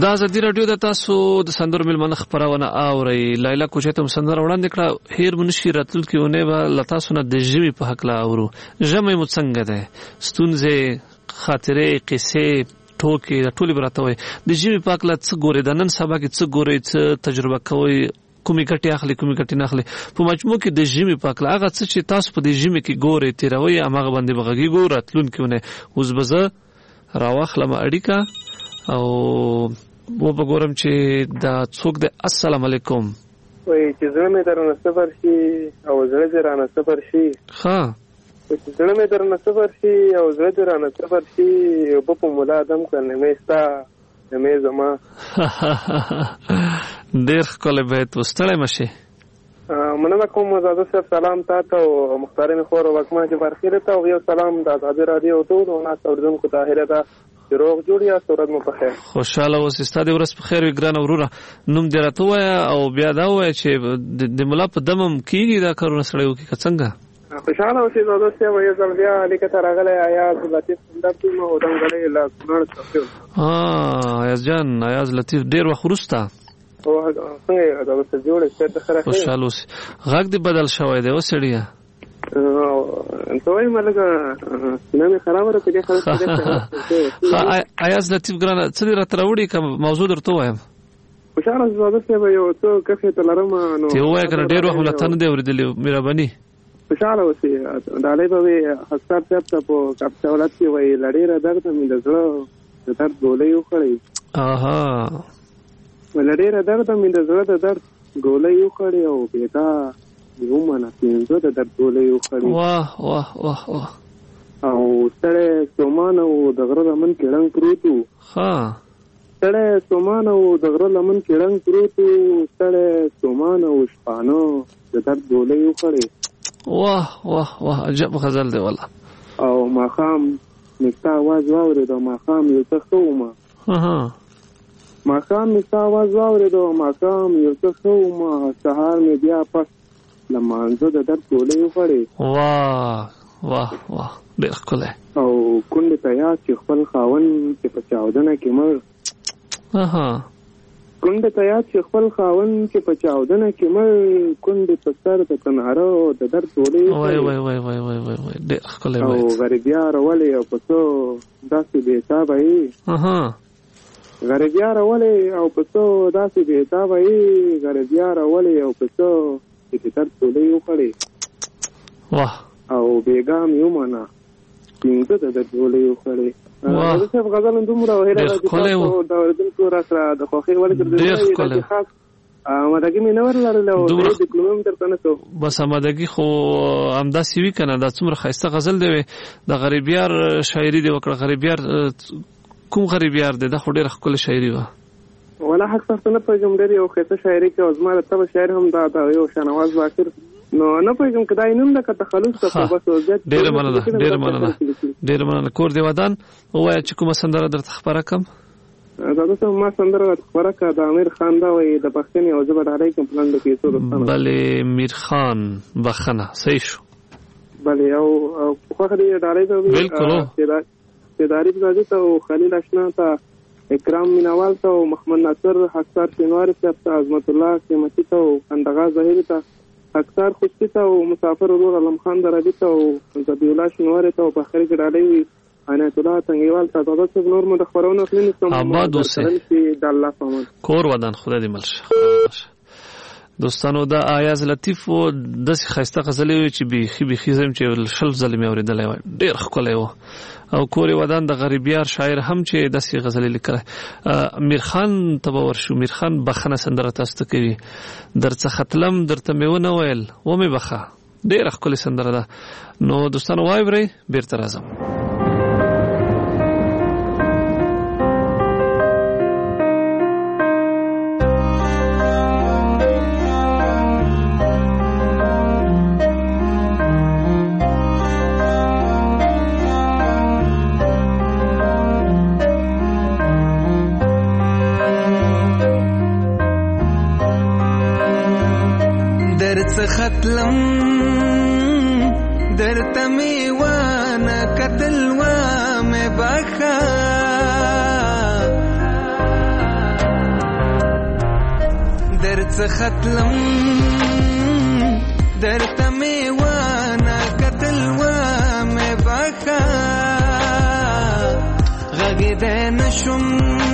دا ازادي رادیو د تاسو د سندرو ملمنه خبرونه اوري. لایلا کوچه ته سندره وړاندې کړه. هیر منشي راتلونکي ونه به لتاسو نه د ژمي په حق لا اورو. ژمي مو څنګه ده؟ ستونزې، خاطرې، قصې، ټوکې د ټولي براته وي. د ژمي په حق لا څه ګوري؟ د نن سبا کې څه ګوري؟ څه تجربه کوي؟ کومې ګټې اخلي، کومې ګټې نه اخلي؟ په مجموع کې د ژمي په حق لا هغه څه چې تاسو په د ژمي کې ګوري تیروي هغه باندې بغږی ګور راتلونکي ونه. اوس به زه راواخلم اړیکه او و بګورم چې دا څوک دی. السلام علیکم. وای چې زړه مې درنه صبر شي او زړه دې رانه صبر شي. ها چې زړه مې درنه صبر شي او زړه دې رانه صبر شي او په مولا دم کنه مې ستا مې زما ډېر ښکلی بیت وستړی مشي. مننه کوم زاده صاحب. سلام تاسو او مختارین خور وکما چې برخیره ته او یو سلام د ازادي رادیو ټول او ناس اوردونکو ته هره ده. روغ جوړیا سورت مو په خیر. خوشاله اوس ستاسو ورځ په خیر وي ګران وروره. نوم دې راته وایه او بیا دا وایه چې د مولا په دمم کیږي دا کارونه سړی وکړي که څنګه؟ خوشاله اوسې زاده صاحب. یو ځل بیا لیکه ته راغلی ایاز لطیف سندر مو ودانګلی له کونړ څخه. ایاز جان، ایاز لطیف ډېر وخت وروسته او څنګه زاده صاحب جوړ ست خره. خوشاله اوسې. غږ دې بدل شوی دی اوس سړیه. توای ملګا نه خراب را کړی خلاص. ایاز لطیف ګران څه دې راته راوړي کوم موضوع درته وایم؟ خوشاله زاده صاحب یو څه کفه تلرم نو ته وای کنه ډېر وخت ولته دی اوریدلی مهرباني. خوشاله اوسې دالای به حساب صاحب ته په کاپټولات کې وای لړې را درته مې د زړه د درد ګولې وخړې. لړې را درته مې د زړه د درد ګولې وخړې او بیتا یو مانا پینځه د درد ګولې وخړې. واه واه واه واه. او سړی سومان او د غره لمن کې رنګ پروت و. سړی سومان او د غره لمن کې رنګ پروت و. سړی سومان او شپانه د درد ګولې وخړې. واه واه واه عجب غزل دی والله. او ماښام مې ستا اواز واورېد او ماښام یو څه ښه ومه. ماښام مې ستا اواز واورېد او ماښام یو څه ښه ومه. سهار مې بیا پس لمانځه د درد ګولې وخړې. واه واه واه ډېر ښکلی. او کونډې ته یاد چې خپل خاوند چې په چاودنه کې مړ. کونډې ته یاد چې خپل خاوند چې په چاودنه کې مړ. کونډې په سر د تنهاره د درد ګولې وخړې. ډېر ښکلی. او غریبیا راولې او په څو داسې بې حسابه یې. غریبیا راولې او په څو داسې بې حسابه یې. غریبیا راولې او په څو چې درد ګولې وخړې. واه. او بیګام یو معنا پینځه د درد ګولې وخړې. زه صاحب غزل دومره وهره راځي دا اوریدونکو را سره د خوښۍ ولې درته خاص آمادګي مې نه ورلرله او د کلوم درته نه کو. بس آمادګي خو همداسې وي که نه. دا څومره ښایسته غزل دی. د غریبیار شاعري دې وکړه. غریبیار کوم غریبیار دی؟ دا خو ډېره ښکلې شاعري وه. ولا حق سخت نه پېژم. ډېر یو ښایسته شاعري کوي او زما د طبع شاعر هم دا یو شاهنواز باقر نو نه پېژم که دا یې نوم ده که تخلص ته. بس ډېره مننه ډېره مننه ډېره مننه. کور دې ودان. ووایه چې کومه سندره درته خپره کړم؟ زاده صاحب ما سندره راته خپره کړه. د امیر خان دا وایي د پښتنې او زه به ډالۍ کړم پلان د پیسو دوستانو. بلې میر خان بخښنه صحیح شو. بلې او خوښه دې ډالۍ ته بالکل. سیداري زاده ته او خلیل اشنا ته اکرام مینوال ته او محمد ناصر حقدار شینواری صاحب ته عظمت الله قیمتي ته او خندغا ظاهري ته حقدار خوشتي ته او مسافر ورور علم خان درابي ته او ذبیح الله شینواری ته او په اخر کې ډالۍ وي عنایت الله تنګیوال ته. زاده صاحب نور مو د خبرونو اخلي نستم. آباد اوسې. د الله په امان. کور ودان خدای دې مل شه. دوستانو دا ایاز لطیف و داسې ښایسته غزلې وې چې بیخي زم چې شل ځلې مې اورېدلی وای. ډېر ښکلی و. او کور ودان د غریبیار شاعر هم چې داسې غزلې لیکلی. میرخان ته به ورشو. میرخان بخښنه سندره تاسو ته کوي. درڅخه تلم درته مې ونه ویل ومې بخښه. ډېره ښکلې سندره ده. نو دوستانو واورئ بېرته راځم. ختلم درته می وانه کتل و می بخا څه ختلم درته مې وانه کتل وامې بخا غږېدی نشم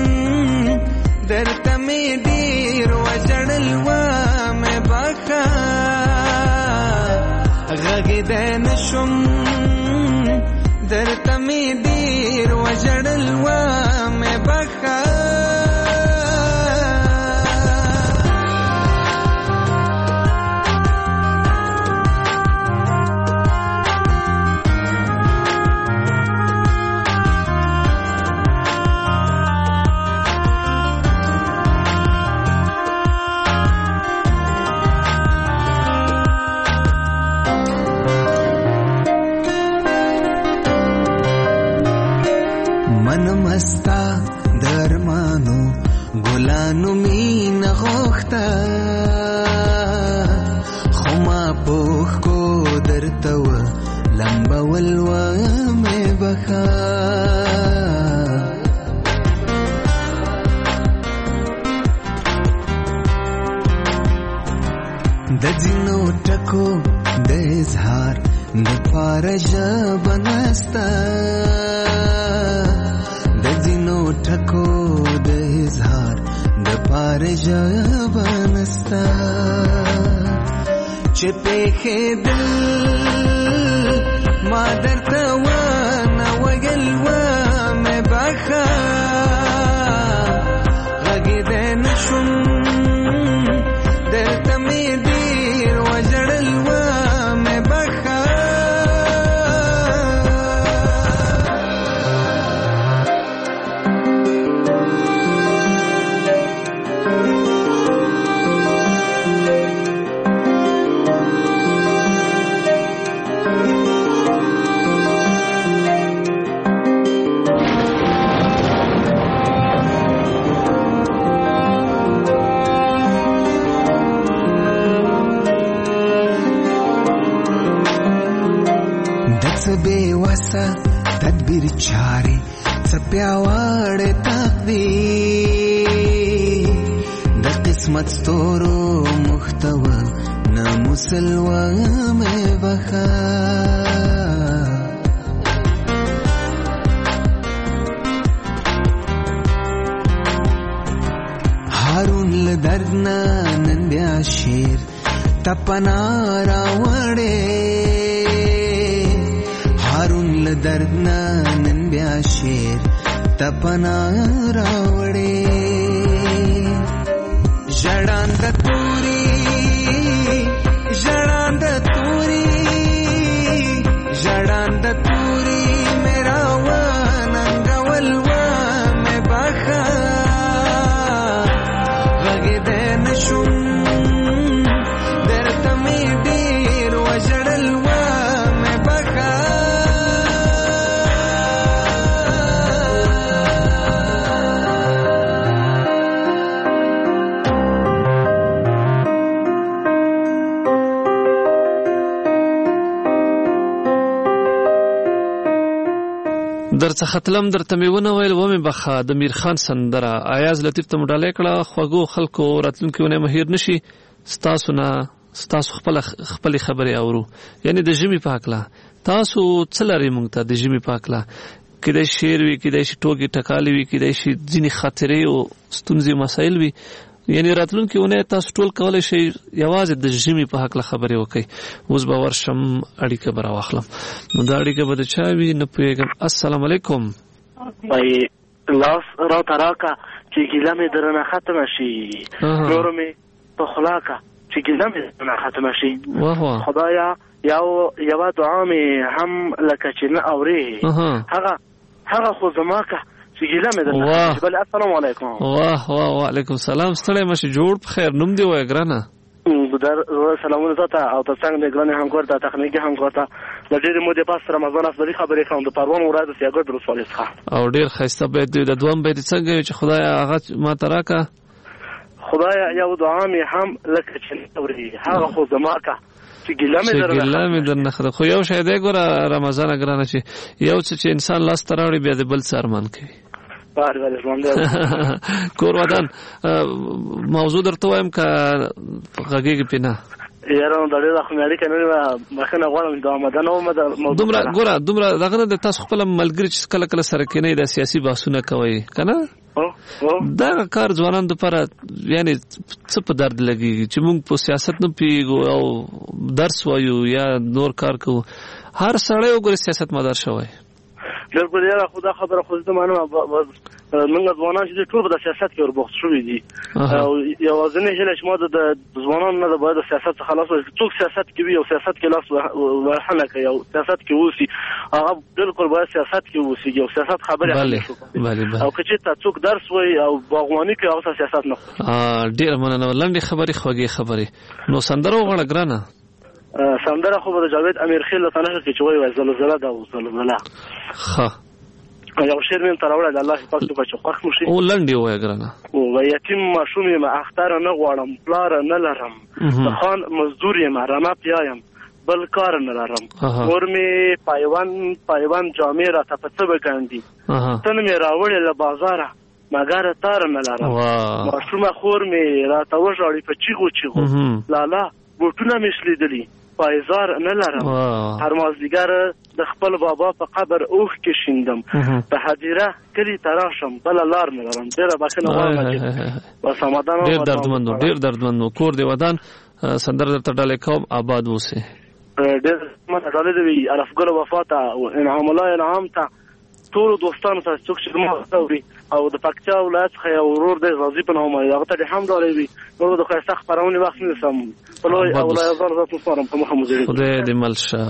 درته مې ډېر وژړل وامې بخا غږېدی نشم درته مې ډېر وژړل وامې بخا مستا درمانو ګلانو مینه غوښته خو ما پوښ کو درته و لمبول وامې بخا د ځینو ټکو د اظهار د پاره ژبه نسته د ځینو ټکو د اظهار د پاره ژبه نسته چې پېښېدل ما درته ونه ویل وامې بخا غږېدی نشم درته مې ډېر وژړل وامې بخا بے وسه تدبیر چاري څه پیاوړې تقدیر د قسمت ستورو محتوا نه مسلوامې بخا هارون له درد نه نن بیا شیر تپنا راوړې هارون له درد نه نن بیا شیر تپنا راوړې ژړاند توري ژړاند توري ژړاند توري میرا وننګول وامې بخا غږېدی نشم درته مې ډېر وژړل وامې بخا درڅه ختلم درته مې ونه ویل ومې بخا د میرخان سندره ایاز لطیف ته مډالۍ کړه خوږو خلکو راتلونکي ونه مهیر نشي ستاسو خپلې خبرې اورو یعنی د ژمي په هکله تاسو څه لرئ موږ ته د ژمي په هکله کیدای شي شعر وي کیدای شي ټوکې ټکالې وي کیدای شي ځینې خاطرې او ستونزې مسایل وي یعنی راتلونکي ونه تاسو ټول کولای شئ یوازې د ژمي په هکله خبرې وکړئ اوس به ورشم اړیکه به راواخلم نو دا اړیکه به د چا وي نه پوهېږم السلام علیکم وایي لاس راته راکه چې ګیله مې درنه ختمه شي نورو مې په خوله که چې ګیله مې درنه ختمه شي خدایا یوه دعا مې هم لکه چې نه اورې هغه خو زما که ګیله مې درنه ختمه شي بل السلام علیکم وعلیکم السلام ستړی مه شي جوړ په خیر نوم دې وایه ګرانه سلامونه تاته او ته څنګه دې ګرانې همکار ته تخنیکي همکار ته د ډېرې مودې پس رمضان افضلي خبرې کوم د پروان ولایت سیاګرد ولسوالۍ څخه او ډېر ښایسته بیت دی د دویم بیت څنګه چې خدایه هغه ماته راکړه خدایه یو دعا مې هم لکه چې نه اورې هغه خو زما که چې ګیله مې درنه ښه ده خو یو شی دی ګوره رمضانه ګرانه چې یو څه چې انسان لاس ته راوړي بیا د بل څه ارمان کوي بله ژوندی کور ودان موضوع درته وایم که غږیږي پې نه یاره نو د ډېره خو مې اړیکه نه وه بخښنه غواړم د آمده نه وم د موضوع ګوره دومره دغه نه د تاسو خپله ملګري چې کله کله سره کېنئ د سیاسي بحثونه کوئ که نه دغه کار ځوانانو دپاره یعنې څه په درد لګېږي چې موږ په سیاست نه پوهېږو او درس وایو یا نور کار کوو هر سړی وګورې سیاست مدار شوی بالکل یاره خو دا خبره خو زه منم موږ ځوانان چې دي ټول په د سیاست کې وربوخت شوي دي او یوازینۍ هیله چې ما د ځوانانو نه ده باید د سیاست څخه خلاص وي څوک سیاست کې وي او سیاست کې لاس وهنه کوي او سیاست کې اوسي هغه بالکل باید سیاست کې اوسېږي او سیاست خبرې او که چېرته څوک درس وایي او باغواني کوي هغه سیاست نه ډېره مننه لنډې خبرې خوږې خبرې نو سندره وغواړه ګرانه سندره خو به د جاوید امیرخیل له تنه کې چې وایي زلزله ده او زلزله ښه یو شعر مې ته راوړی د الله پاک ته چې خوښ مو شي او لنډې ووایه ګرانه و یتیم ماشوم یم اختر نه غواړم پلار نه لرم د خان مزدور یم رمه پیایم بل کار نه لرم مور مې پایوند جامې راته په څه بګنډي تن مې راوړې له بازاره مګر تار نه لرم ماشومه خور مې راته وژاړي په چیغو چیغو لالا بوټونه مې شلیدلي پایزار نه لرم هر مازدیګر د خپل بابا په قبر اوښ کې شیندم په هدیره کلي ته راشم بله لار نه لرم ډېره بخښنه غواړم ډېر دردمند و کور دې ودان سندره درته ډالۍ کوم آباد اوسې ډېر ماته ډالۍ دې وي الفګل وفا ته انعام الله انعام ته ټولو دوستانو ته څوک چې زما اوري او د پکتیا ولایت څخه یو ورور دی غازي په نوم هغه ته دې هم ډالۍ وي نور د ښایسته خپرونې وخت نه نیسم په لوی او لوی ځان زه سپارم په مخه مو خدای دې مل شه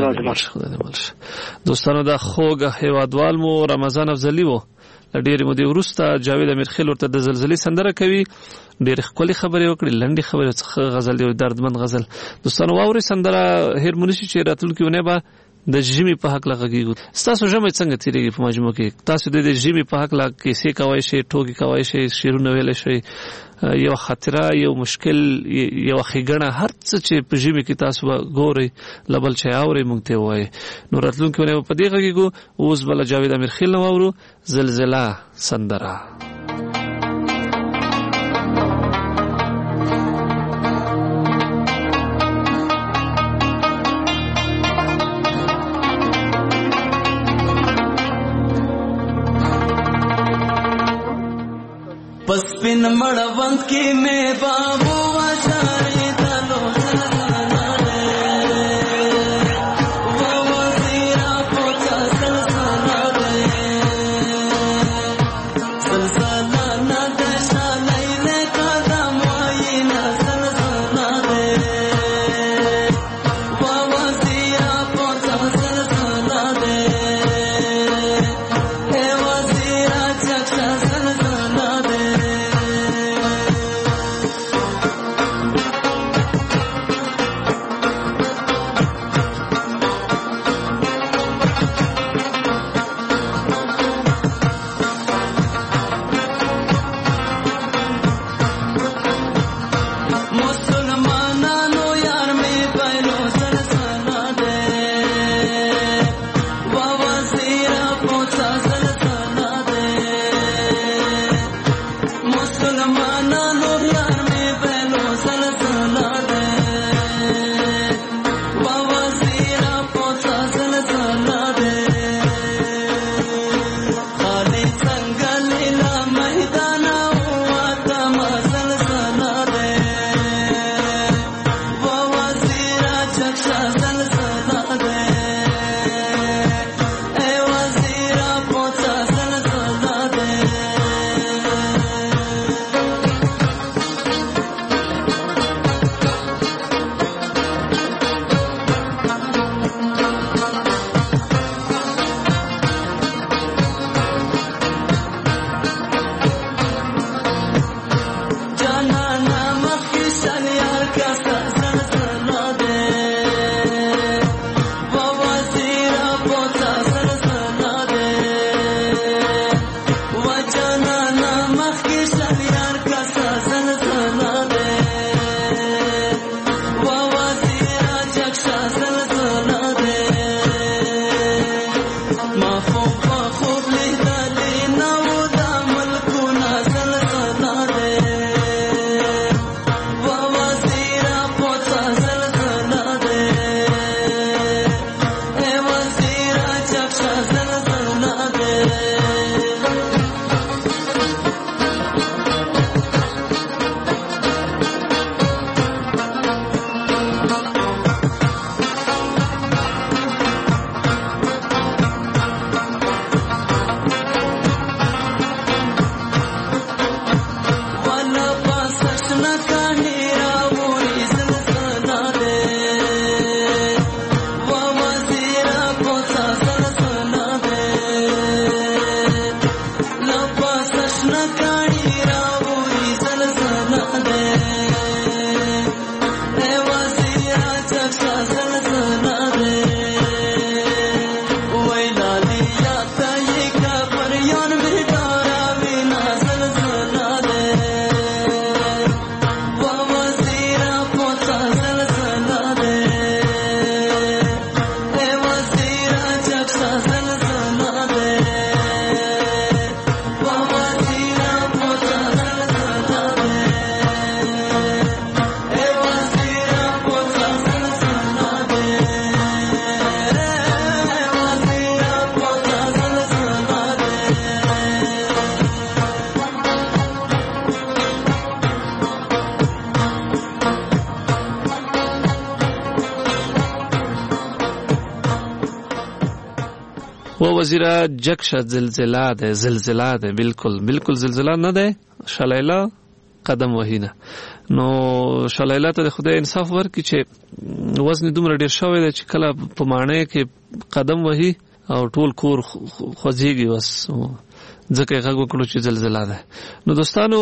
دوستانو دا خوږ هیوادوال مو رمضان افضلي و ډېرې مودې وروسته جاوید امیرخیل ورته د زلزلې سندره کوي ډېرې ښکلې خبرې وکړې لنډې خبرې څخه غزل دی دردمند غزل دوستانو واورئ سندره هېر مو نشي چې راتلونکې اونۍ به د ژمي په حق لغږیږو ستاسو ژمی څنګه تیریږي په مجموع کې تاسو د ژمي په حق لا کیسې کوئ شئ ټوکې کوئ شئ شعرونه ویلی شئ یو خاطره یو مشکل یو ښېګڼه هر څه چې په ژمي کې تاسو به ګورئ له بل چا اورئ موږ ته یې ووایئ نو راتلونکې اونۍ به په دې غږیږو اوس به له جاوید امیرخیل نه واورو زلزله سندره پس پن مړوند کې مې بابو واشارې دلو وزیره جکشه زلزله ده بالکل زلزله نه ده، شلیله قدم وهینه. نو شلیله ته د خدای انصاف ورکړي چې وزن دومره ډیر شوی دی چې کله په ماڼۍ کې قدم وهي او ټول کور خوځېږي، بس ځکه یې غږ وکړو چې زلزله ده. نو دوستانو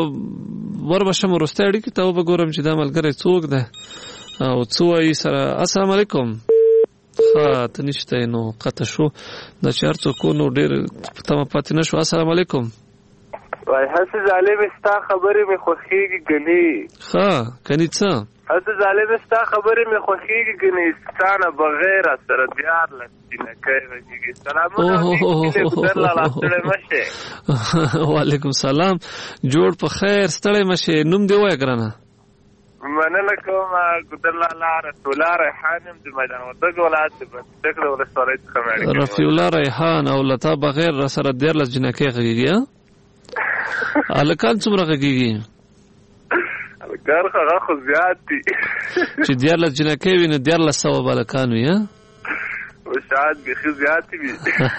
وربشم وروستۍ اړیکې ته وګورم چې دا ملګری څوک ده او څه وایي سره. السلام علیکم. ښه ته نشته نو قطع شو، دا چې هر څوک نو ډېر په تمه پاتې نه شو. السلام علیکم. وای هسې ظالمې ستا خبرې مې خوښېږي ګنې. ښه کني څه؟ هسې ظالمې ستا خبرې مې خوښېږي ګنې، ستا نه بغیر سره دیارلس جینکۍ غږېږي. سلامونه ګودرلاله، ستړی مه شې. وعلیکم سلام، جوړ په خیر، ستړی مه شې. نوم دې ووایه ګرانه. مننه کوم ګودرلاله، رفیع الله ریحان یم د میدان وردګ ولایت د بندک د ولسوالۍ څخه مې اړیکه. رفیع الله ریحان او لتا بغیر را سره 14 جینکۍ غږېږي. هلکان څومره غږېږي؟ هلکان خو زیات دي. چې 14 جینکۍ وي نو 1400 به هلکان وي. شاید بیخي زیات وي.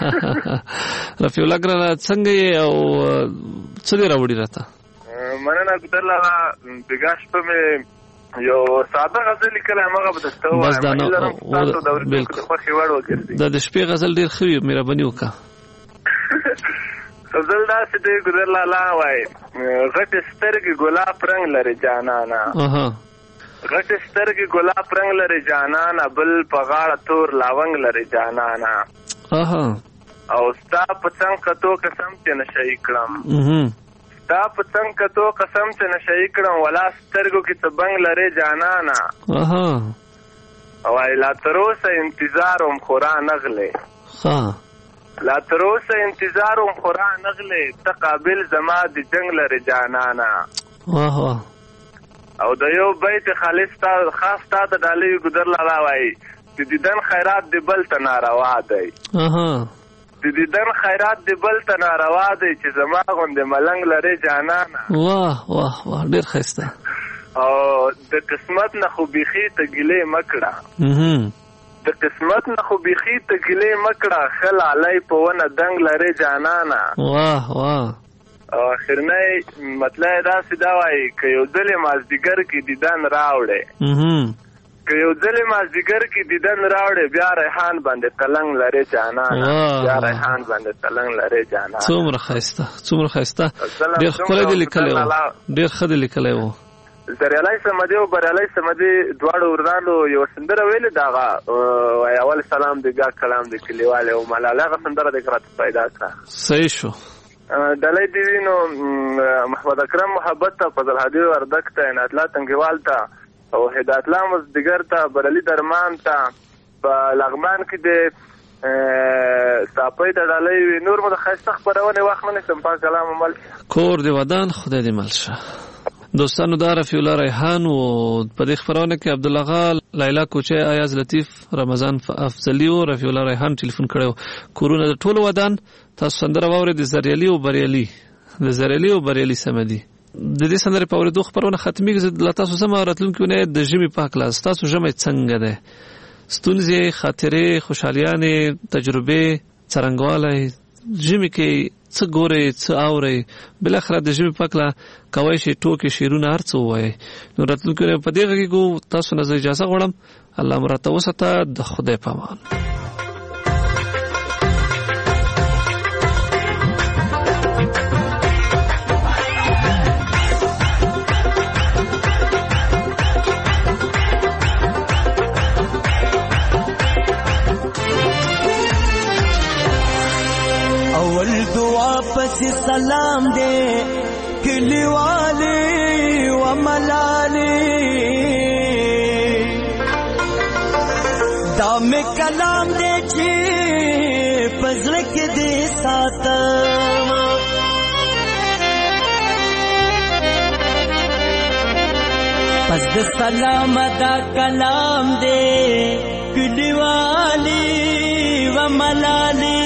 رفیع الله ګرانه څنګه یې او څه دې راوړي راته؟ مننه ګودرلاله، بېګا شپه مې یو ساده غزل لیکلی، هماغه به درته ووایم. دا د شپې غزل ډېر ښه وي، مهرباني وکړه. غزل داسې دی ګودرلاله، وایي غټې سترګې ګلاب رنګ لري جانانه، غټې سترګې ګلاب رنګ لري جانانه، بل په غاړه تور لاونګ لري جانانه، او ستا په څنګ کتو قسم چې نشهي کړم، ستا په څنګ کتو قسم چې نشهي کړم، ولا سترګو کې څه بنګ لري جانانه، وایي لا تروسه انتظار وم خورا نغلې، لا تروسه انتظار وم خورا نغلې، ته قابل زما د جنګ لري جانانه. او د یو بیت خالص خاص تا ته ډالۍ ګودرلاله، وایي د دیدن خیرات د بل ته ناروا دی، د دیدن خیرات د بل ته ناروا دی، چې زما غوندې ملنګ لري جانانه. واه واه واه، ډېر ښایسته. او د قسمت نه خو بیخي ته ګیلې مه کړه، د قسمت نه خو بیخي ته ګیلې مه کړه، ښه لالی په ونه دنګ لري جانانه. واه واه. او اخرنی مطلب یې داسې دا وایي که یو ځل یې مازدیګر کې دیدن راوړې، که یو ځل یې مازدیګر کې دیدن راوړې، بیا ریحان باندې تلنګ لري جانانه، بیا ریحان باندې تلنګ لري جانانه. څومره ښایسته، څومره ښایسته، ډېر ښکلی دې لیکلی و، ډېر ښه دې لیکلی و. زریالی سمدي او بریالی سمدي دواړو ورځانو یو سندره ویلې د هغه اول سلام دی بیا کلام دی کلیوالې او ملاله، هغه سندره دې راته پیدا کړه. صحیح شو. ډالۍ دې وي نو محمد اکرم محبت ته، فضل هادي وردګ ته، عنایت الله تنګیوال ته او هدایت الله مزدګر ته، برالي درمان ته، په لغمان کې د ساپۍ د ډالۍ وي. نور مو د ښایسته خپرونې وخت نه نیسم، پاک کلام عمل کور دې ودان، خدای دې مل شه. دوستانو دا رفیع الله ریحان او په دې خبرونه کې عبدالله غا، لیلا کوچی، ایاز لطیف، رمضان افضلی او رفیع الله ریحان ټلیفون کړو. کورونه د ټولو ودان. تاسو سندره واورئ د زریالي او بریالي، د زریالي او بریالي سمدي. د دې سندرې په اورېدو خبرونه ختمېږي. زه له تاسو سره راتلونکي اونۍ د ژمي په هکله، ستاسو ژمی څنګه دی؟ ستونزې، خاطرې، خوشحالیانې، تجربې، څرنګوالی، ژمي کې څه ګورئ، څه اورئ، بالاخره د ژمي په هکله کولی شئ ټوکې، شعرونه، هر څه ووایئ. نو راتلونکي اونۍ په دې غږېږو. تاسو نه زه اجازه غواړم. الله مو راته وساته. د خدای په امان. کلیوالی و ملالی دا می کلام دے چی پزرک دے ساتم پس د سلام دا کلام دے کلیوالی و ملالی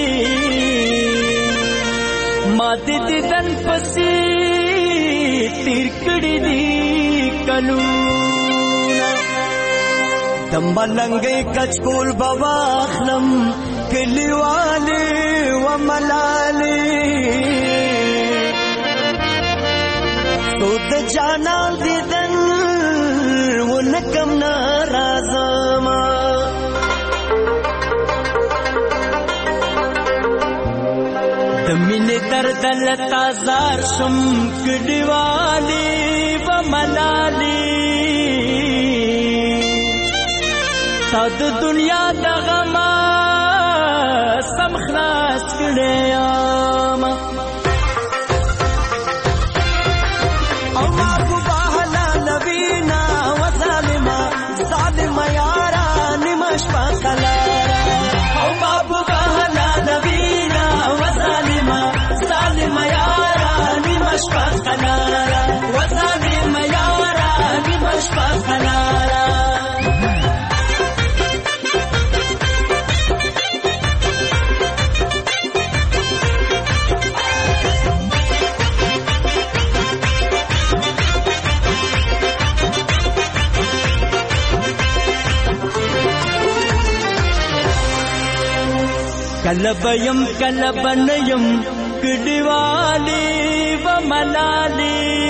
ما دې دن پسې تیر کړی دی کلونه د ملنګې کچکول بواخلم کلیوالې و ملالې تو د جانان دې دن ونکم ناراضما مینه درد لتا زار شم کډیوالی و ملالی تا د دنیا د غما سم خلاص کړم او ما کو بهلا نبینا و ظالما ظالم یارا نمش پخلارا او بابو بهلا نبینا و ظالم یارا نمش پخلارا و ظالم یارا نمش پخلارا کلبیم کلبنیم کډیوالی و ملالی